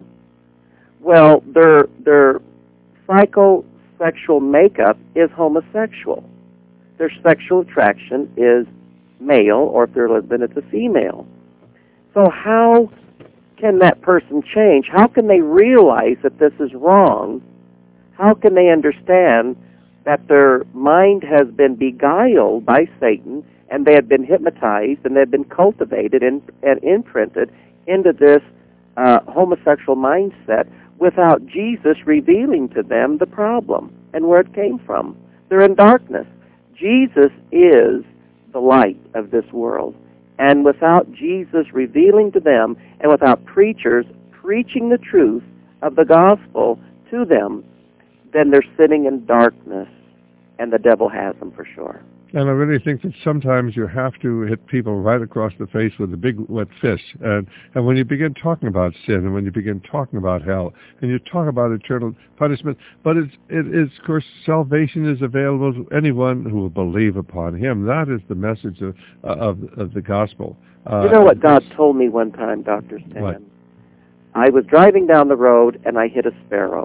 Well, their their psycho sexual makeup is homosexual. Their sexual attraction is male, or if they're lesbian, it's a female. So how can that person change? How can they realize that this is wrong? How can they understand that their mind has been beguiled by Satan, and they have been hypnotized, and they've been cultivated and, and imprinted into this uh, homosexual mindset without Jesus revealing to them the problem and where it came from? They're in darkness. Jesus is the light of this world. And without Jesus revealing to them, and without preachers preaching the truth of the gospel to them, then they're sitting in darkness, and the devil has them for sure. And I really think that sometimes you have to hit people right across the face with a big wet fist. And, and when you begin talking about sin, and when you begin talking about hell, and you talk about eternal punishment, but it's, it is, of course, salvation is available to anyone who will believe upon him. That is the message of, of, of the gospel. Uh, you know what God told me one time, Doctor Stan? What? I was driving down the road, and I hit a sparrow.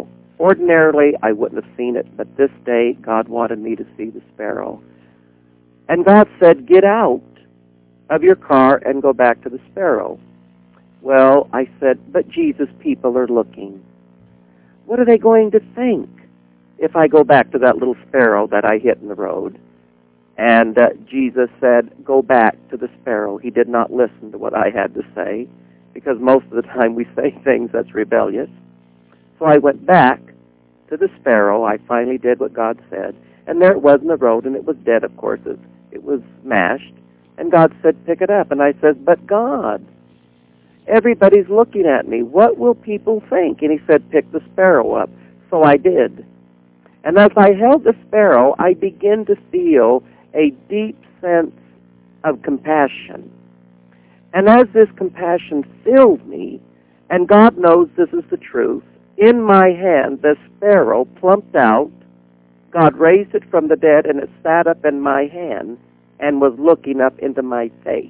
Ordinarily, I wouldn't have seen it, but this day, God wanted me to see the sparrow. And God said, get out of your car and go back to the sparrow. Well, I said, but Jesus, people are looking. What are they going to think if I go back to that little sparrow that I hit in the road? And uh, Jesus said, go back to the sparrow. He did not listen to what I had to say, because most of the time we say things that's rebellious. So I went back to the sparrow. I finally did what God said. And there it was in the road, and it was dead, of course. It, it was smashed. And God said, pick it up. And I said, but God, everybody's looking at me. What will people think? And he said, pick the sparrow up. So I did. And as I held the sparrow, I began to feel a deep sense of compassion. And as this compassion filled me, and God knows this is the truth, in my hand the sparrow plumped out. God raised it from the dead, and it sat up in my hand and was looking up into my face.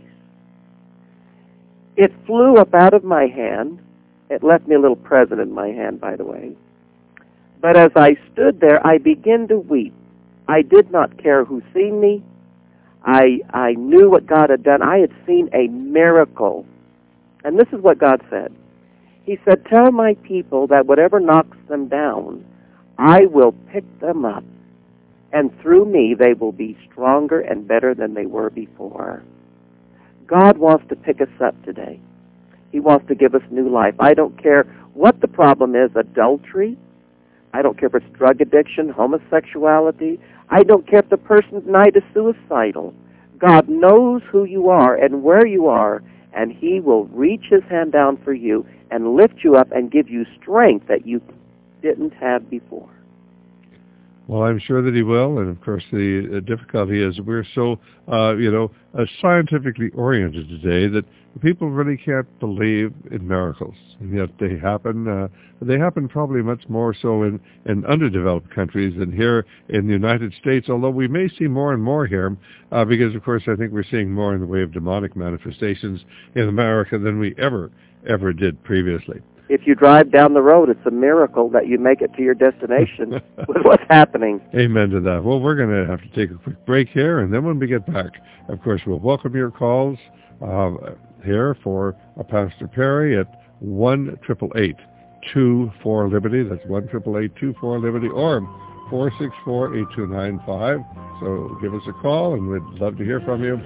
It flew up out of my hand. It left me a little present in my hand, by the way. But as I stood there, I began to weep. I did not care who seen me. I, I knew what God had done. I had seen a miracle. And this is what God said. He said, tell my people that whatever knocks them down, I will pick them up. And through me, they will be stronger and better than they were before. God wants to pick us up today. He wants to give us new life. I don't care what the problem is, adultery. I don't care if it's drug addiction, homosexuality. I don't care if the person's night is suicidal. God knows who you are and where you are, and He will reach His hand down for you and lift you up and give you strength that you didn't have before. Well, I'm sure that He will, and of course the uh, difficulty is we're so, uh, you know, uh, scientifically oriented today that people really can't believe in miracles, and yet they happen. Uh, they happen probably much more so in, in underdeveloped countries than here in the United States, although we may see more and more here, uh, because of course I think we're seeing more in the way of demonic manifestations in America than we ever, ever did previously. If you drive down the road, it's a miracle that you make it to your destination with what's happening. Amen to that. Well, we're going to have to take a quick break here, and then when we get back, of course, we'll welcome your calls uh, here for uh, Pastor Perry at one eight eight eight, two four, Liberty. That's one eight eight eight, two four, Liberty, or four six four, eight two nine five. So give us a call, and we'd love to hear from you.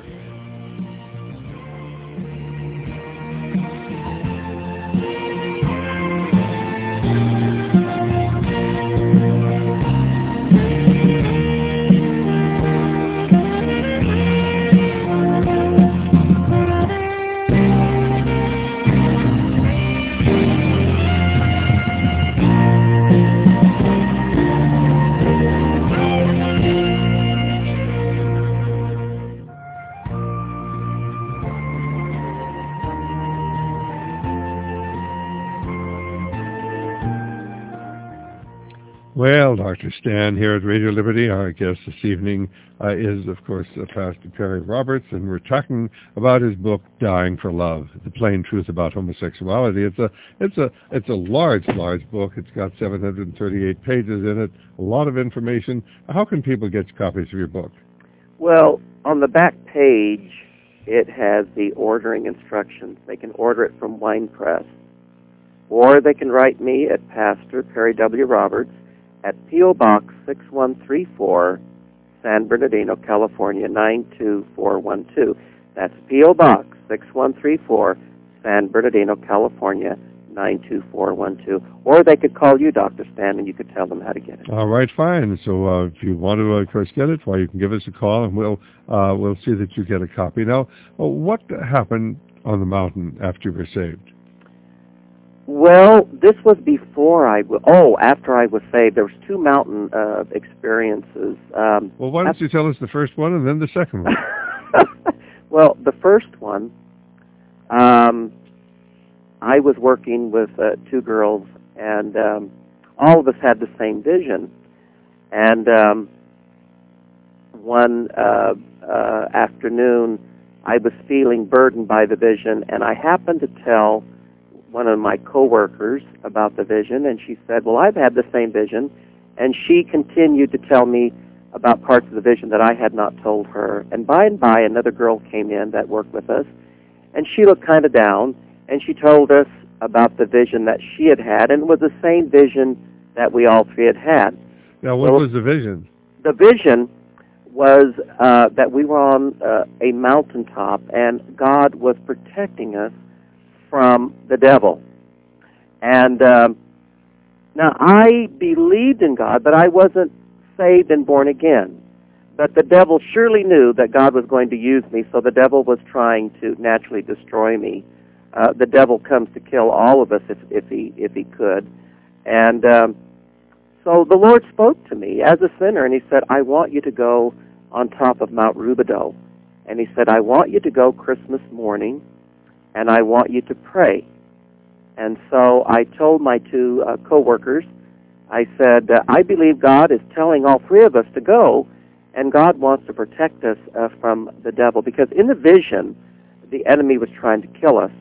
Well, Doctor Stan here at Radio Liberty. Our guest this evening uh, is, of course, uh, Pastor Perry Roberts, and we're talking about his book, Dying for Love, The Plain Truth About Homosexuality. It's a, it's a, it's a large, large book. It's got seven hundred thirty-eight pages in it, a lot of information. How can people get copies of your book? Well, on the back page, it has the ordering instructions. They can order it from Wine Press, or they can write me at Pastor Perry W. Roberts, at P O. Box six one three four, San Bernardino, California, nine two four one two. That's P O. Box six one three four, San Bernardino, California, nine two four one two. Or they could call you, Doctor Stan, and you could tell them how to get it. All right, fine. So uh, if you want to, uh, of course, get it, well, you can give us a call, and we'll, uh, we'll see that you get a copy. Now, uh, what happened on the mountain after you were saved? Well, this was before I w- oh, after I was saved. There was two mountain uh, experiences. Um, well, why don't after- you tell us the first one and then the second one? Well, the first one, um, I was working with uh, two girls, and um, all of us had the same vision. And um, one uh, uh, afternoon, I was feeling burdened by the vision, and I happened to tell one of my coworkers about the vision, and she said, well, I've had the same vision. And she continued to tell me about parts of the vision that I had not told her. And by and by, another girl came in that worked with us, and she looked kind of down, and she told us about the vision that she had had, and it was the same vision that we all three had had. Now, what well, was the vision? The vision was uh, that we were on uh, a mountaintop, and God was protecting us from the devil. And um, now, I believed in God, but I wasn't saved and born again. But the devil surely knew that God was going to use me, so the devil was trying to naturally destroy me. Uh, the devil comes to kill all of us if, if he if he could. And um, so the Lord spoke to me as a sinner, and he said, I want you to go on top of Mount Rubidoux. And he said, I want you to go Christmas morning, and I want you to pray. And so I told my two uh, co-workers, I said, uh, I believe God is telling all three of us to go, and God wants to protect us uh, from the devil. Because in the vision, the enemy was trying to kill us.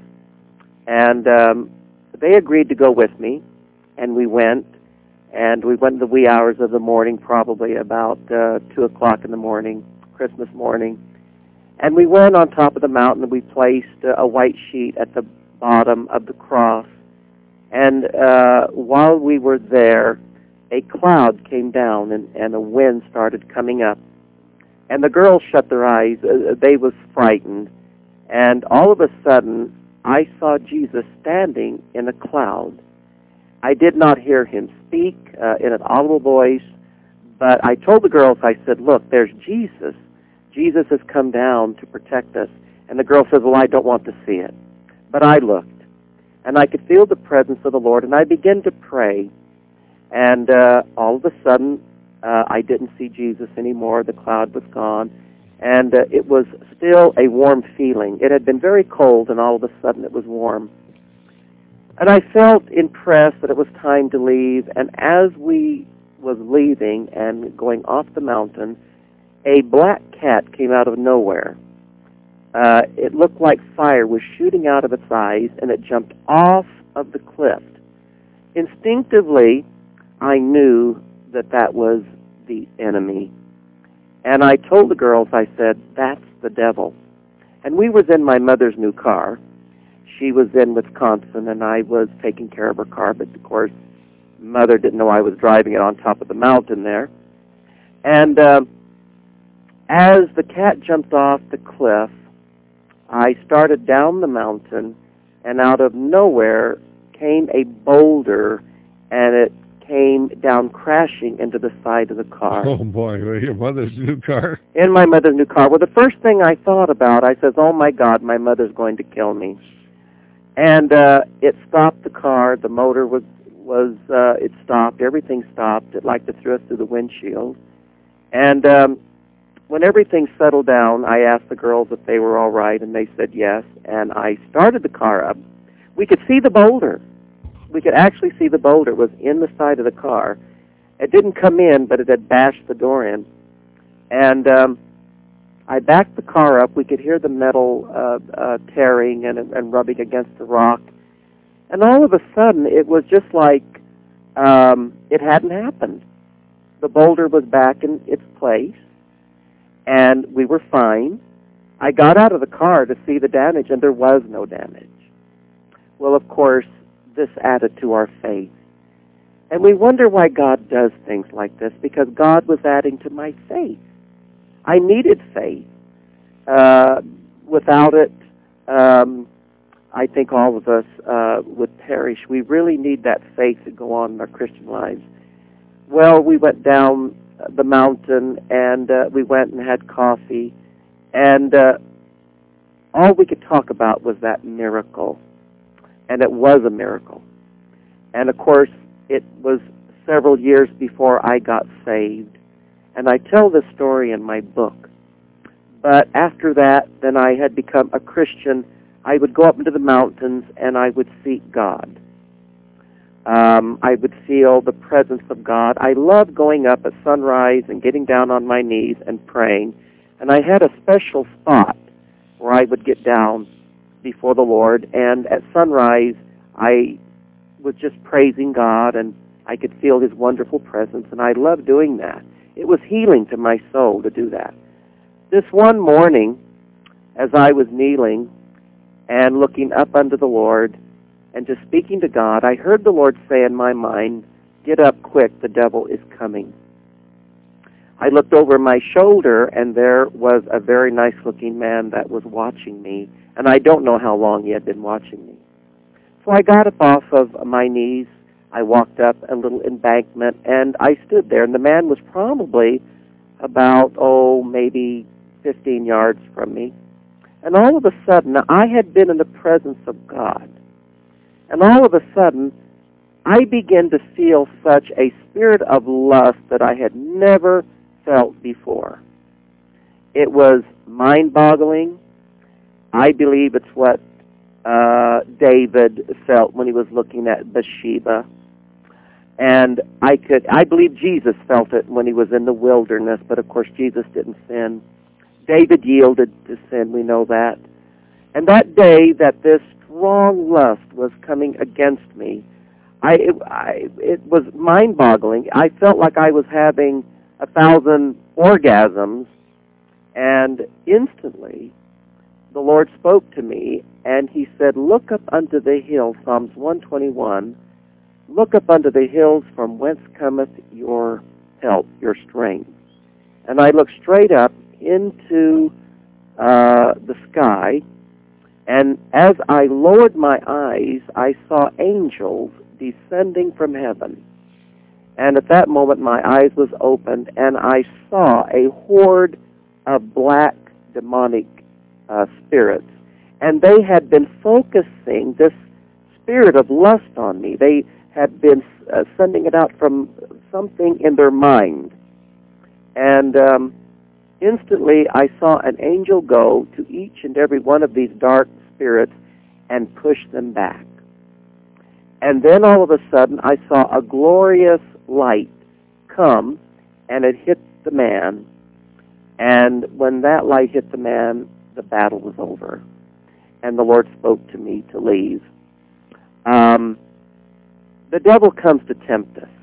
And um, they agreed to go with me, and we went. And we went in the wee hours of the morning, probably about uh, two o'clock in the morning, Christmas morning. And we went on top of the mountain, and we placed uh, a white sheet at the bottom of the cross. And uh, while we were there, a cloud came down, and, and a wind started coming up. And the girls shut their eyes. Uh, they was frightened. And all of a sudden, I saw Jesus standing in a cloud. I did not hear him speak uh, in an audible voice, but I told the girls, I said, look, there's Jesus. Jesus has come down to protect us. And the girl says, well, I don't want to see it. But I looked, and I could feel the presence of the Lord, and I began to pray. And uh, all of a sudden, uh, I didn't see Jesus anymore. The cloud was gone. And uh, it was still a warm feeling. It had been very cold, and all of a sudden it was warm. And I felt impressed that it was time to leave. And as we was leaving and going off the mountain, a black cat came out of nowhere. Uh, it looked like fire was shooting out of its eyes, and it jumped off of the cliff. Instinctively, I knew that that was the enemy. And I told the girls, I said, that's the devil. And we was in my mother's new car. She was in Wisconsin, and I was taking care of her car, but of course, Mother didn't know I was driving it on top of the mountain there. And uh, as the cat jumped off the cliff, I started down the mountain, and out of nowhere came a boulder, and it came down crashing into the side of the car. Oh, boy, your mother's new car? In my mother's new car. Well, the first thing I thought about, I says, oh, my God, my mother's going to kill me. And uh, it stopped the car. The motor was, was uh, it stopped. Everything stopped. It like to threw us through the windshield. And um, when everything settled down, I asked the girls if they were all right, and they said yes. And I started the car up. We could see the boulder. We could actually see the boulder. It was in the side of the car. It didn't come in, but it had bashed the door in. And um, I backed the car up. We could hear the metal uh, uh, tearing and, and rubbing against the rock. And all of a sudden, it was just like um, it hadn't happened. The boulder was back in its place, and we were fine. I got out of the car to see the damage, and there was no damage. Well, of course, this added to our faith. And we wonder why God does things like this, because God was adding to my faith. I needed faith. Uh, without it, um, I think all of us uh, would perish. We really need that faith to go on in our Christian lives. Well, we went down the mountain, and uh, we went and had coffee, and uh, all we could talk about was that miracle. And it was a miracle. And, of course, it was several years before I got saved. And I tell this story in my book. But after that, then I had become a Christian. I would go up into the mountains, and I would seek God. Um, I would feel the presence of God. I loved going up at sunrise and getting down on my knees and praying. And I had a special spot where I would get down before the Lord, and at sunrise, I was just praising God, and I could feel His wonderful presence, and I loved doing that. It was healing to my soul to do that. This one morning, as I was kneeling and looking up unto the Lord and just speaking to God, I heard the Lord say in my mind, "Get up quick, the devil is coming." I looked over my shoulder, and there was a very nice-looking man that was watching me, and I don't know how long he had been watching me. So I got up off of my knees, I walked up a little embankment, and I stood there, and the man was probably about, oh, maybe fifteen yards from me. And all of a sudden, I had been in the presence of God, and all of a sudden, I began to feel such a spirit of lust that I had never felt before. It was mind-boggling. I believe it's what uh, David felt when he was looking at Bathsheba. And I could, I believe Jesus felt it when he was in the wilderness, but of course Jesus didn't sin. David yielded to sin, we know that. And that day that this strong lust was coming against me, I, it, I, it was mind-boggling. I felt like I was having a thousand orgasms, and instantly the Lord spoke to me, and He said, "Look up unto the hills," Psalms one twenty-one, "Look up unto the hills from whence cometh your help, your strength." And I looked straight up into uh, the sky, and as I lowered my eyes, I saw angels descending from heaven. And at that moment, my eyes was opened, and I saw a horde of black demonic uh, spirits. And they had been focusing this spirit of lust on me. They had been uh, sending it out from something in their mind. And um, instantly, I saw an angel go to each and every one of these dark spirits and push them back. And then all of a sudden, I saw a glorious light come, and it hit the man. And when that light hit the man, the battle was over. And the Lord spoke to me to leave. Um, the devil comes to tempt us.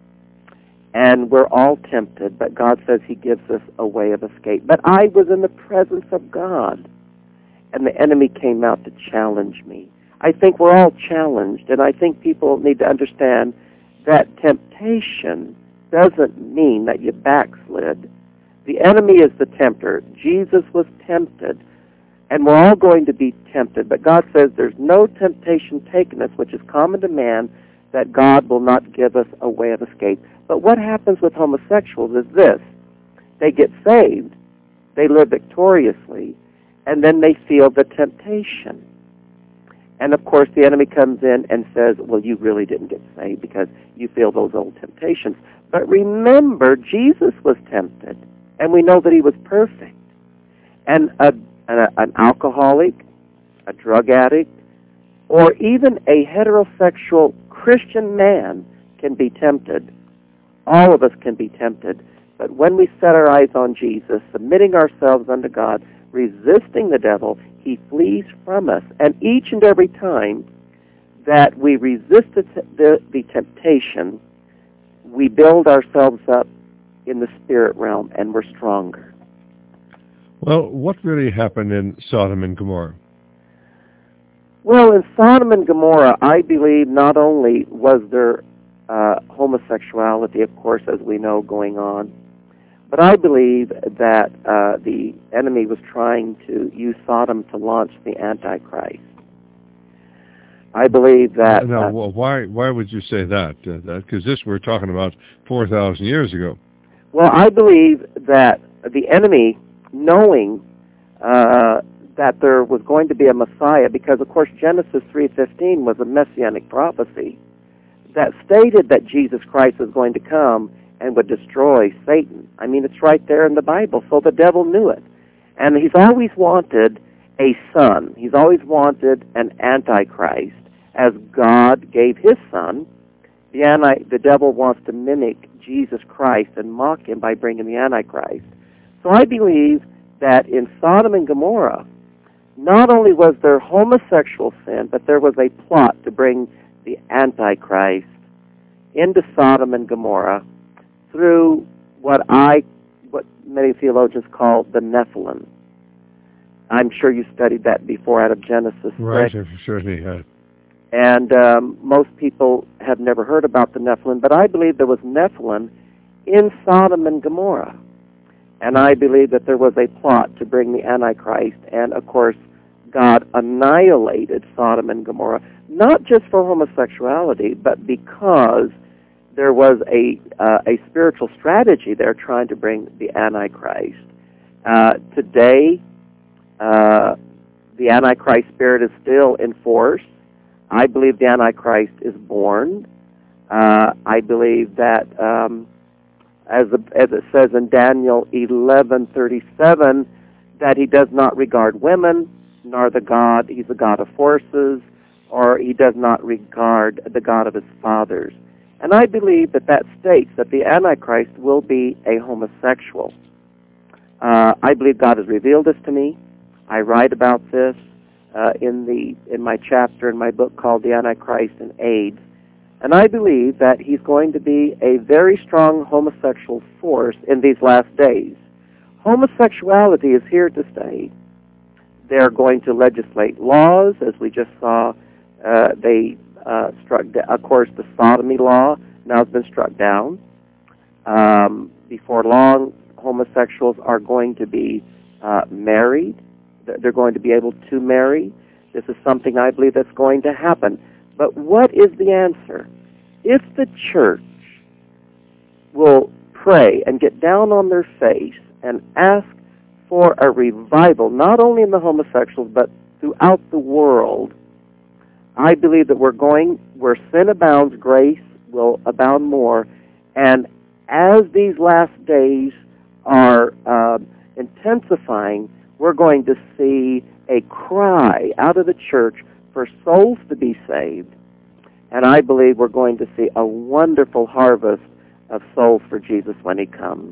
And we're all tempted, but God says He gives us a way of escape. But I was in the presence of God, and the enemy came out to challenge me. I think we're all challenged, and I think people need to understand that temptation doesn't mean that you backslid. The enemy is the tempter. Jesus was tempted, and we're all going to be tempted. But God says there's no temptation taken us, which is common to man, that God will not give us a way of escape. But what happens with homosexuals is this. They get saved, they live victoriously, and then they feel the temptation. And, of course, the enemy comes in and says, well, you really didn't get saved because you feel those old temptations. But remember, Jesus was tempted, and we know that He was perfect. And a, an, an alcoholic, a drug addict, or even a heterosexual Christian man can be tempted. All of us can be tempted. But when we set our eyes on Jesus, submitting ourselves unto God, resisting the devil, He flees from us. And each and every time that we resist the, the, the temptation, we build ourselves up in the spirit realm, and we're stronger. Well, what really happened in Sodom and Gomorrah? Well, in Sodom and Gomorrah, I believe not only was there uh, homosexuality, of course, as we know, going on, but I believe that uh, the enemy was trying to use Sodom to launch the Antichrist. I believe that... Now, uh, well, why why would you say that? Because uh, this we're talking about four thousand years ago. Well, I believe that the enemy, knowing uh, that there was going to be a Messiah, because, of course, Genesis three fifteen was a messianic prophecy that stated that Jesus Christ was going to come and would destroy Satan. I mean, it's right there in the Bible, so the devil knew it. And he's always wanted a son. He's always wanted an Antichrist, as God gave His son. The, anti, the devil wants to mimic Jesus Christ and mock Him by bringing the Antichrist. So I believe that in Sodom and Gomorrah, not only was there homosexual sin, but there was a plot to bring the Antichrist into Sodom and Gomorrah through what I, what many theologians call the Nephilim. I'm sure you studied that before out of Genesis Right, six. I certainly had. And um, most people have never heard about the Nephilim, but I believe there was Nephilim in Sodom and Gomorrah. And I believe that there was a plot to bring the Antichrist, and of course, God annihilated Sodom and Gomorrah, not just for homosexuality, but because there was a uh, a spiritual strategy there trying to bring the Antichrist. Uh, today, uh, the Antichrist spirit is still in force. I believe the Antichrist is born. Uh, I believe that, um, as, the, as it says in Daniel eleven thirty-seven, that he does not regard women, nor the God, he's the God of forces, or he does not regard the God of his fathers. And I believe that that states that the Antichrist will be a homosexual. Uh, I believe God has revealed this to me. I write about this uh, in the in my chapter in my book called The Antichrist and AIDS. And I believe that he's going to be a very strong homosexual force in these last days. Homosexuality is here to stay. They're going to legislate laws, as we just saw. Uh, they uh, struck, of course, the sodomy law now has been struck down. Um, before long, homosexuals are going to be uh, married. They're going to be able to marry. This is something I believe that's going to happen. But what is the answer? If the church will pray and get down on their face and ask for a revival, not only in the homosexuals, but throughout the world, I believe that we're going, where sin abounds, grace will abound more. And as these last days are uh, intensifying, we're going to see a cry out of the church for souls to be saved. And I believe we're going to see a wonderful harvest of souls for Jesus when he comes.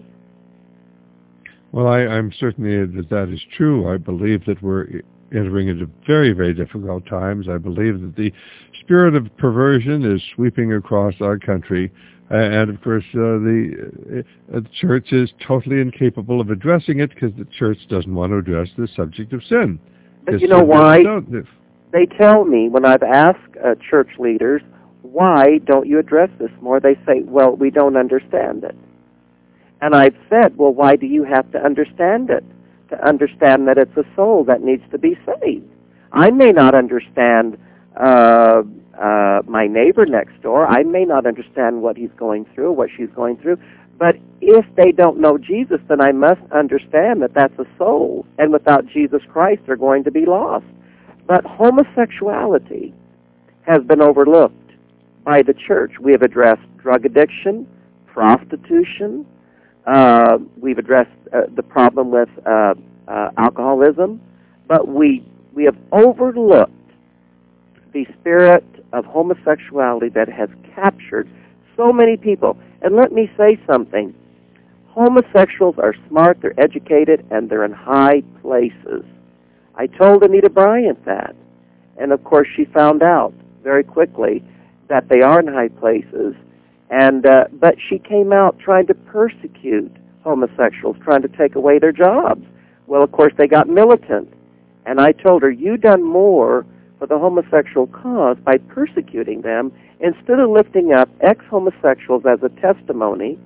Well, I, I'm certainly that that is true. I believe that we're entering into very, very difficult times. I believe that the spirit of perversion is sweeping across our country. Uh, and, of course, uh, the, uh, the church is totally incapable of addressing it because the church doesn't want to address the subject of sin. But you know why? They tell me when I've asked uh, church leaders, why don't you address this more? They say, well, we don't understand it. And I've said, well, why do you have to understand it? To understand that it's a soul that needs to be saved. I may not understand uh, uh, my neighbor next door. I may not understand what he's going through, what she's going through. But if they don't know Jesus, then I must understand that that's a soul. And without Jesus Christ, they're going to be lost. But homosexuality has been overlooked by the church. We have addressed drug addiction, prostitution. Uh, we've addressed uh, the problem with uh, uh, alcoholism. But we we have overlooked the spirit of homosexuality that has captured so many people. And let me say something. Homosexuals are smart, they're educated, and they're in high places. I told Anita Bryant that. And, of course, she found out very quickly that they are in high places. And uh, but she came out trying to persecute homosexuals, trying to take away their jobs. Well, of course, they got militant. And I told her, you done more for the homosexual cause by persecuting them instead of lifting up ex-homosexuals as a testimony.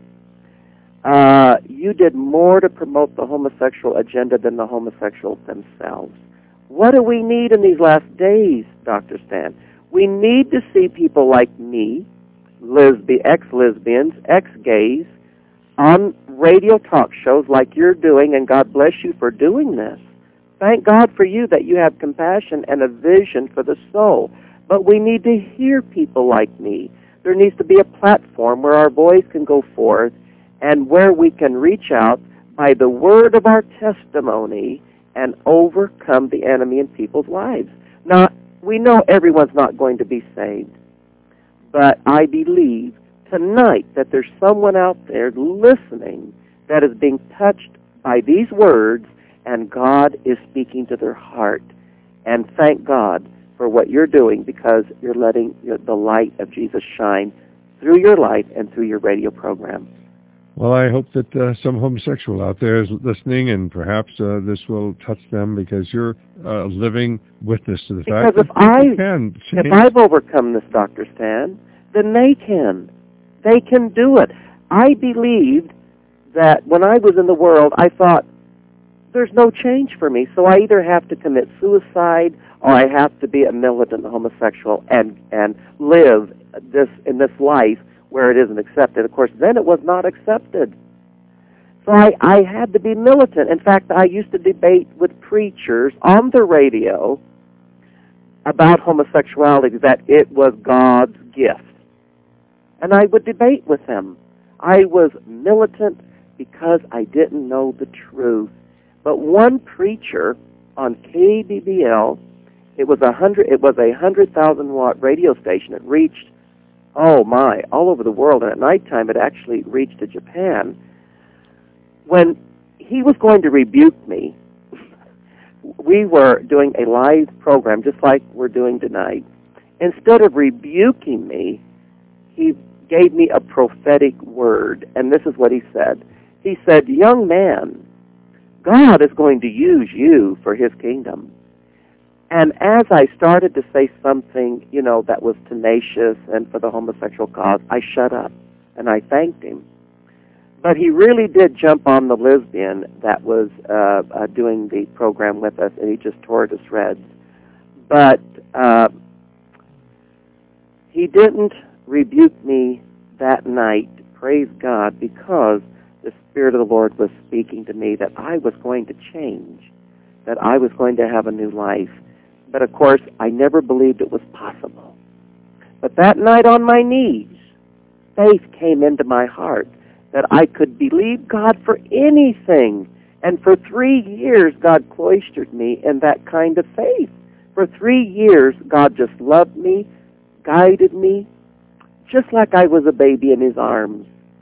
Uh, you did more to promote the homosexual agenda than the homosexuals themselves. What do we need in these last days, Doctor Stan? We need to see people like me, lesbi- ex-lesbians, ex-gays, on radio talk shows like you're doing, and God bless you for doing this. Thank God for you that you have compassion and a vision for the soul. But we need to hear people like me. There needs to be a platform where our voice can go forth and where we can reach out by the word of our testimony and overcome the enemy in people's lives. Now, we know everyone's not going to be saved, but I believe tonight that there's someone out there listening that is being touched by these words, and God is speaking to their heart. And thank God for what you're doing, because you're letting the light of Jesus shine through your life and through your radio program. Well, I hope that uh, some homosexual out there is listening, and perhaps uh, this will touch them, because you're a living witness to the because fact if that I, people can change. If I've overcome this, Doctor Stan, then they can. They can do it. I believed that when I was in the world, I thought, there's no change for me, so I either have to commit suicide or I have to be a militant homosexual and, and live this in this life where it isn't accepted. Of course, then it was not accepted. So I, I had to be militant. In fact, I used to debate with preachers on the radio about homosexuality, that it was God's gift. And I would debate with them. I was militant because I didn't know the truth. But one preacher on K B B L, it was a hundred. It was a hundred thousand watt radio station. It reached, oh my, all over the world. And at nighttime, it actually reached to Japan. When he was going to rebuke me, we were doing a live program just like we're doing tonight. Instead of rebuking me, he gave me a prophetic word, and this is what he said. He said, young man, God is going to use you for his kingdom. And as I started to say something, you know, that was tenacious and for the homosexual cause, I shut up, and I thanked him. But he really did jump on the lesbian that was uh, uh, doing the program with us, and he just tore it to shreds. But uh, he didn't rebuke me that night, praise God, because the Spirit of the Lord was speaking to me that I was going to change, that I was going to have a new life. But of course, I never believed it was possible. But that night on my knees, faith came into my heart that I could believe God for anything. And for three years, God cloistered me in that kind of faith. For three years, God just loved me, guided me, just like I was a baby in his arms.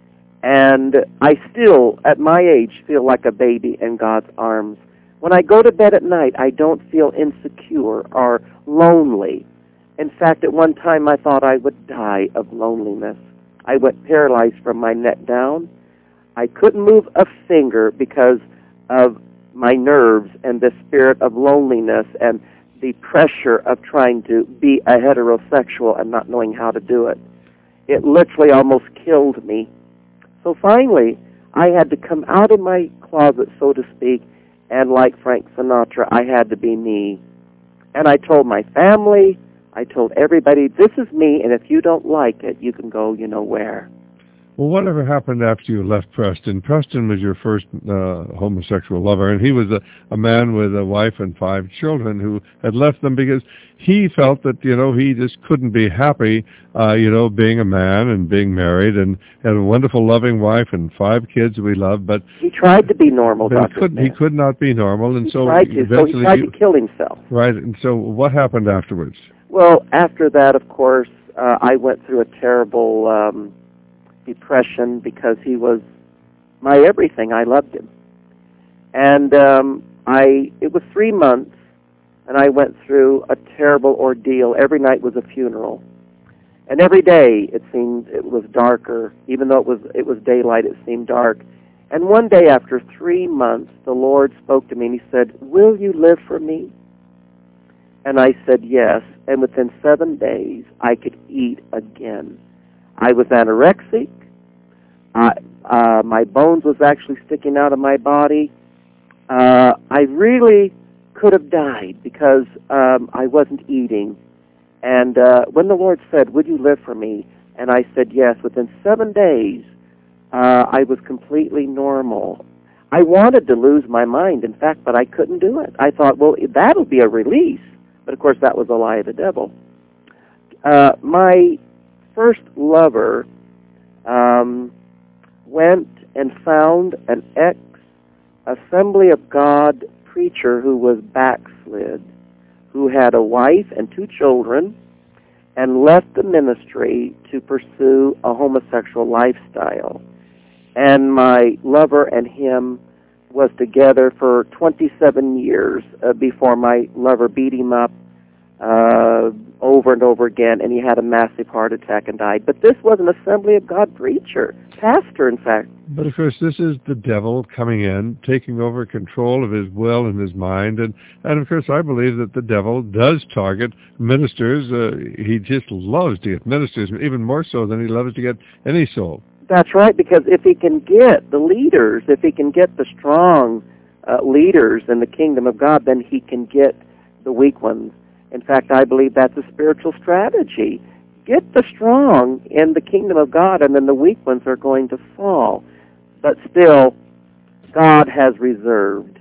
And I still, at my age, feel like a baby in God's arms. When I go to bed at night, I don't feel insecure or lonely. In fact, at one time, I thought I would die of loneliness. I went paralyzed from my neck down. I couldn't move a finger because of my nerves and the spirit of loneliness and the pressure of trying to be a heterosexual and not knowing how to do it. It literally almost killed me. So finally, I had to come out of my closet, so to speak, and like Frank Sinatra, I had to be me. And I told my family, I told everybody, this is me, and if you don't like it, you can go, you know where. Well, whatever happened after you left Preston? Preston was your first uh, homosexual lover, and he was a, a man with a wife and five children who had left them because he felt that, you know, he just couldn't be happy, uh, you know, being a man and being married and had a wonderful, loving wife and five kids we loved. But he tried to be normal, but Doctor he couldn't. He could not be normal, and he so tried to, eventually so he tried you, to kill himself. Right. And so, what happened afterwards? Well, after that, of course, uh, I went through a terrible um, depression because he was my everything. I loved him, and um, I. It was three months, and I went through a terrible ordeal. Every night was a funeral, and every day it seemed it was darker. Even though it was it was daylight, it seemed dark. And one day, after three months, the Lord spoke to me, and He said, "Will you live for me?" And I said yes, and within seven days, I could eat again. I was anorexic. Uh, uh, my bones was actually sticking out of my body. Uh, I really could have died because um, I wasn't eating. And uh, when the Lord said, "Would you live for me?" and I said yes, within seven days, uh, I was completely normal. I wanted to lose my mind, in fact, but I couldn't do it. I thought, well, that'll be a release. But, of course, that was a lie of the devil. Uh, my first lover um, went and found an ex-Assembly of God preacher who was backslid, who had a wife and two children, and left the ministry to pursue a homosexual lifestyle. And my lover and him was together for twenty-seven years uh, before my lover beat him up uh, over and over again, and he had a massive heart attack and died. But this was an Assembly of God preacher, pastor, in fact. But, of course, this is the devil coming in, taking over control of his will and his mind. And, and of course, I believe that the devil does target ministers. Uh, he just loves to get ministers, even more so than he loves to get any soul. That's right, because if he can get the leaders, if he can get the strong uh, leaders in the kingdom of God, then he can get the weak ones. In fact, I believe that's a spiritual strategy. Get the strong in the kingdom of God, and then the weak ones are going to fall. But still, God has reserved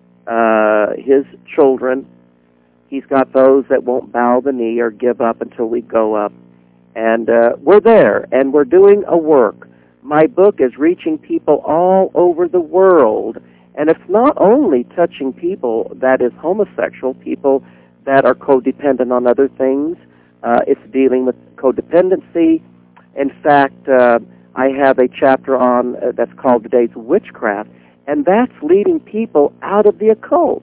uh, his children. He's got those that won't bow the knee or give up until we go up. And uh, we're there, and we're doing a work. My book is reaching people all over the world, and it's not only touching people that is homosexual, people that are codependent on other things. Uh, it's dealing with codependency. In fact, uh, I have a chapter on uh, that's called Today's Witchcraft, and that's leading people out of the occult.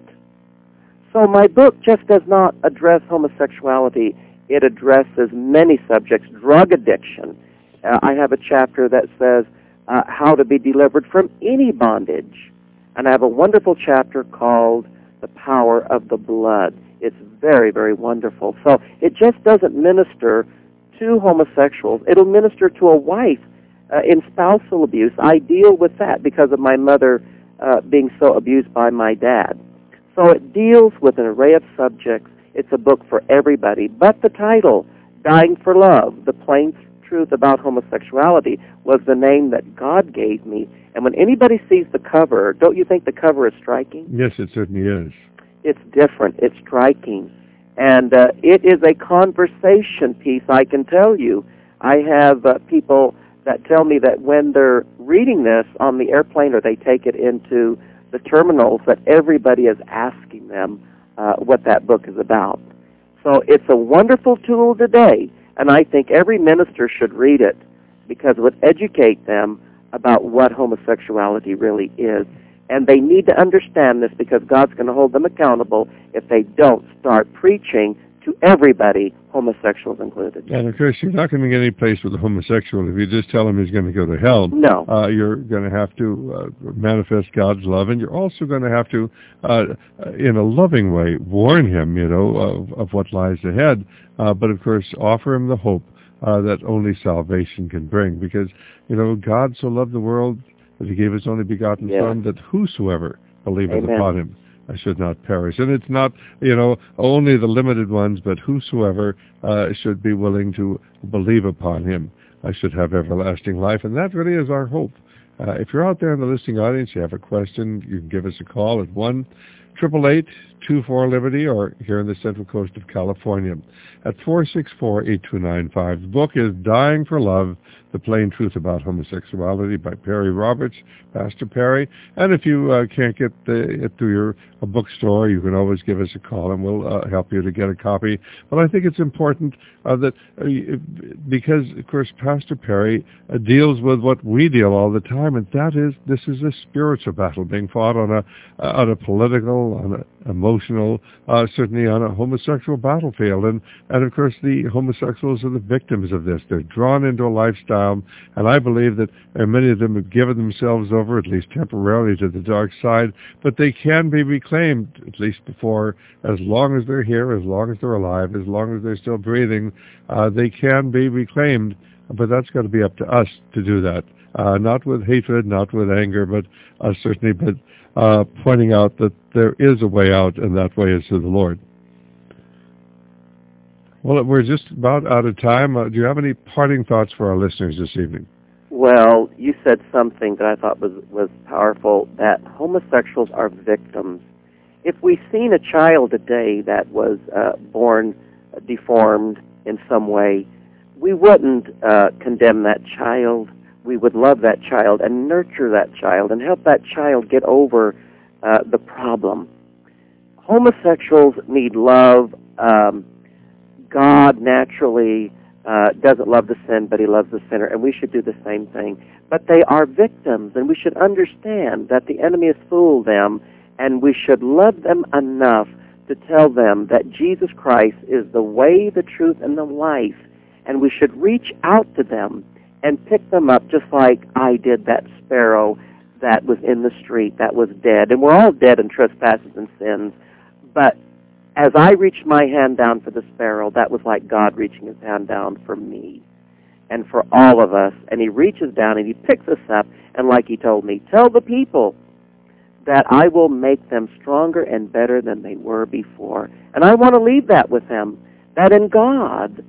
So my book just does not address homosexuality. It addresses many subjects. Drug addiction. Uh, I have a chapter that says uh, how to be delivered from any bondage. And I have a wonderful chapter called The Power of the Blood. It's very, very wonderful. So it just doesn't minister to homosexuals. It'll minister to a wife uh, in spousal abuse. I deal with that because of my mother uh, being so abused by my dad. So it deals with an array of subjects. It's a book for everybody. But the title, Dying for Love, The Plain Truth About Homosexuality, was the name that God gave me. And when anybody sees the cover, don't you think the cover is striking? Yes, it certainly is. It's different. It's striking. And uh, it is a conversation piece, I can tell you. I have uh, people that tell me that when they're reading this on the airplane or they take it into the terminals, that everybody is asking them uh, what that book is about. So it's a wonderful tool today, and I think every minister should read it because it would educate them about what homosexuality really is. And they need to understand this because God's going to hold them accountable if they don't start preaching to everybody, homosexuals included. And, of course, you're not going to get any place with a homosexual if you just tell him he's going to go to hell. No. Uh, you're going to have to uh, manifest God's love, and you're also going to have to, uh, in a loving way, warn him, you know, of, of what lies ahead. Uh, but, of course, offer him the hope uh, that only salvation can bring. Because, you know, God so loved the world that he gave his only begotten yeah. Son, that whosoever believeth Amen. upon him I should not perish. And it's not, you know, only the limited ones, but whosoever uh, should be willing to believe upon him I should have everlasting life. And that really is our hope. Uh, if you're out there in the listening audience, you have a question, you can give us a call at one eight eight eight, two four, Liberty, or here in the Central Coast of California at four six four, eight two nine five. The book is Dying for Love, The Plain Truth About Homosexuality by Perry Roberts, Pastor Perry. And if you uh, can't get the, it through your a bookstore, you can always give us a call and we'll uh, help you to get a copy. But I think it's important uh, that, uh, because, of course, Pastor Perry uh, deals with what we deal all the time, and that is, this is a spiritual battle being fought on a, uh, on a political, on an emotional, uh, certainly on a homosexual battlefield. And, and, of course, the homosexuals are the victims of this. They're drawn into a lifestyle, and I believe that uh, many of them have given themselves over, at least temporarily, to the dark side, but they can be reclaimed, at least before, as long as they're here, as long as they're alive, as long as they're still breathing, uh, they can be reclaimed, but that's got to be up to us to do that. Uh, not with hatred, not with anger, but uh, certainly, but uh, pointing out that there is a way out, and that way is to the Lord. Well, we're just about out of time. Uh, do you have any parting thoughts for our listeners this evening? Well, you said something that I thought was, was powerful, that homosexuals are victims. If we've seen a child today that was uh, born uh, deformed in some way, we wouldn't uh, condemn that child. We would love that child and nurture that child and help that child get over uh, the problem. Homosexuals need love. Um, God naturally uh, doesn't love the sin, but he loves the sinner, and we should do the same thing. But they are victims, and we should understand that the enemy has fooled them, and we should love them enough to tell them that Jesus Christ is the way, the truth, and the life, and we should reach out to them and pick them up just like I did that sparrow that was in the street, that was dead. And we're all dead in trespasses and sins, but as I reached my hand down for the sparrow, that was like God reaching his hand down for me and for all of us. And he reaches down and he picks us up, and like he told me, tell the people that I will make them stronger and better than they were before. And I want to leave that with them, that in God,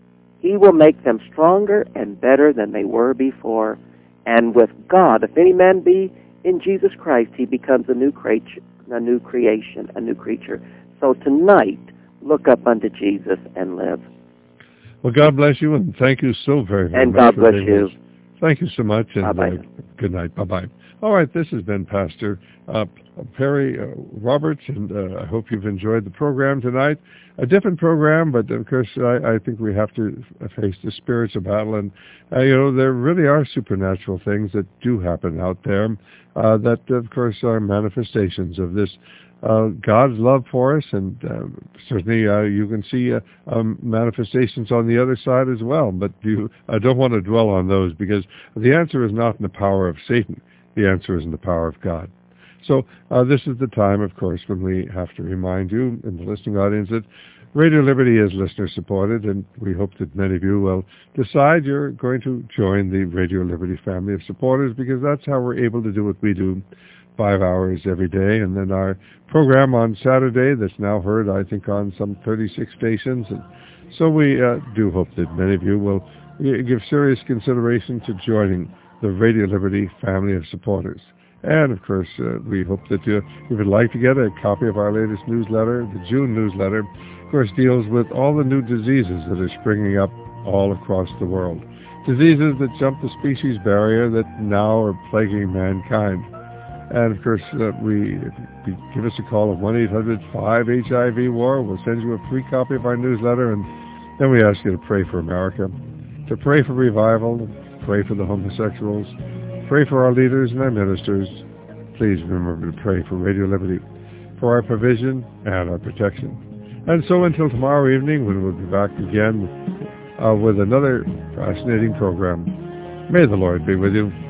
he will make them stronger and better than they were before. And with God, if any man be in Jesus Christ, he becomes a new creature, a new creation, a new creature. So tonight, look up unto Jesus and live. Well, God bless you, and thank you so very, very and much. And God for bless you. This. Thank you so much, and Bye-bye. Uh, good night. Bye-bye. All right, this has been Pastor uh, Perry uh, Roberts, and uh, I hope you've enjoyed the program tonight. A different program, but of course I, I think we have to face the spiritual battle, and uh, you know, there really are supernatural things that do happen out there uh, that, of course, are manifestations of this Uh, God's love for us, and uh, certainly uh, you can see uh, um, manifestations on the other side as well, but you, I don't want to dwell on those, because the answer is not in the power of Satan. The answer is in the power of God. So uh, this is the time, of course, when we have to remind you in the listening audience that Radio Liberty is listener-supported, and we hope that many of you will decide you're going to join the Radio Liberty family of supporters, because that's how we're able to do what we do five hours every day. And then our program on Saturday that's now heard, I think, on some thirty-six stations. And so we uh, do hope that many of you will give serious consideration to joining the Radio Liberty family of supporters. And, of course, uh, we hope that you, if you'd like to get a copy of our latest newsletter, the June newsletter, of course, deals with all the new diseases that are springing up all across the world. Diseases that jump the species barrier that now are plaguing mankind. And, of course, uh, we, we give us a call at one eight hundred five H I V war. We'll send you a free copy of our newsletter, and then we ask you to pray for America, to pray for revival, pray for the homosexuals, pray for our leaders and our ministers. Please remember to pray for Radio Liberty, for our provision and our protection. And so until tomorrow evening, when we'll be back again uh, with another fascinating program, may the Lord be with you.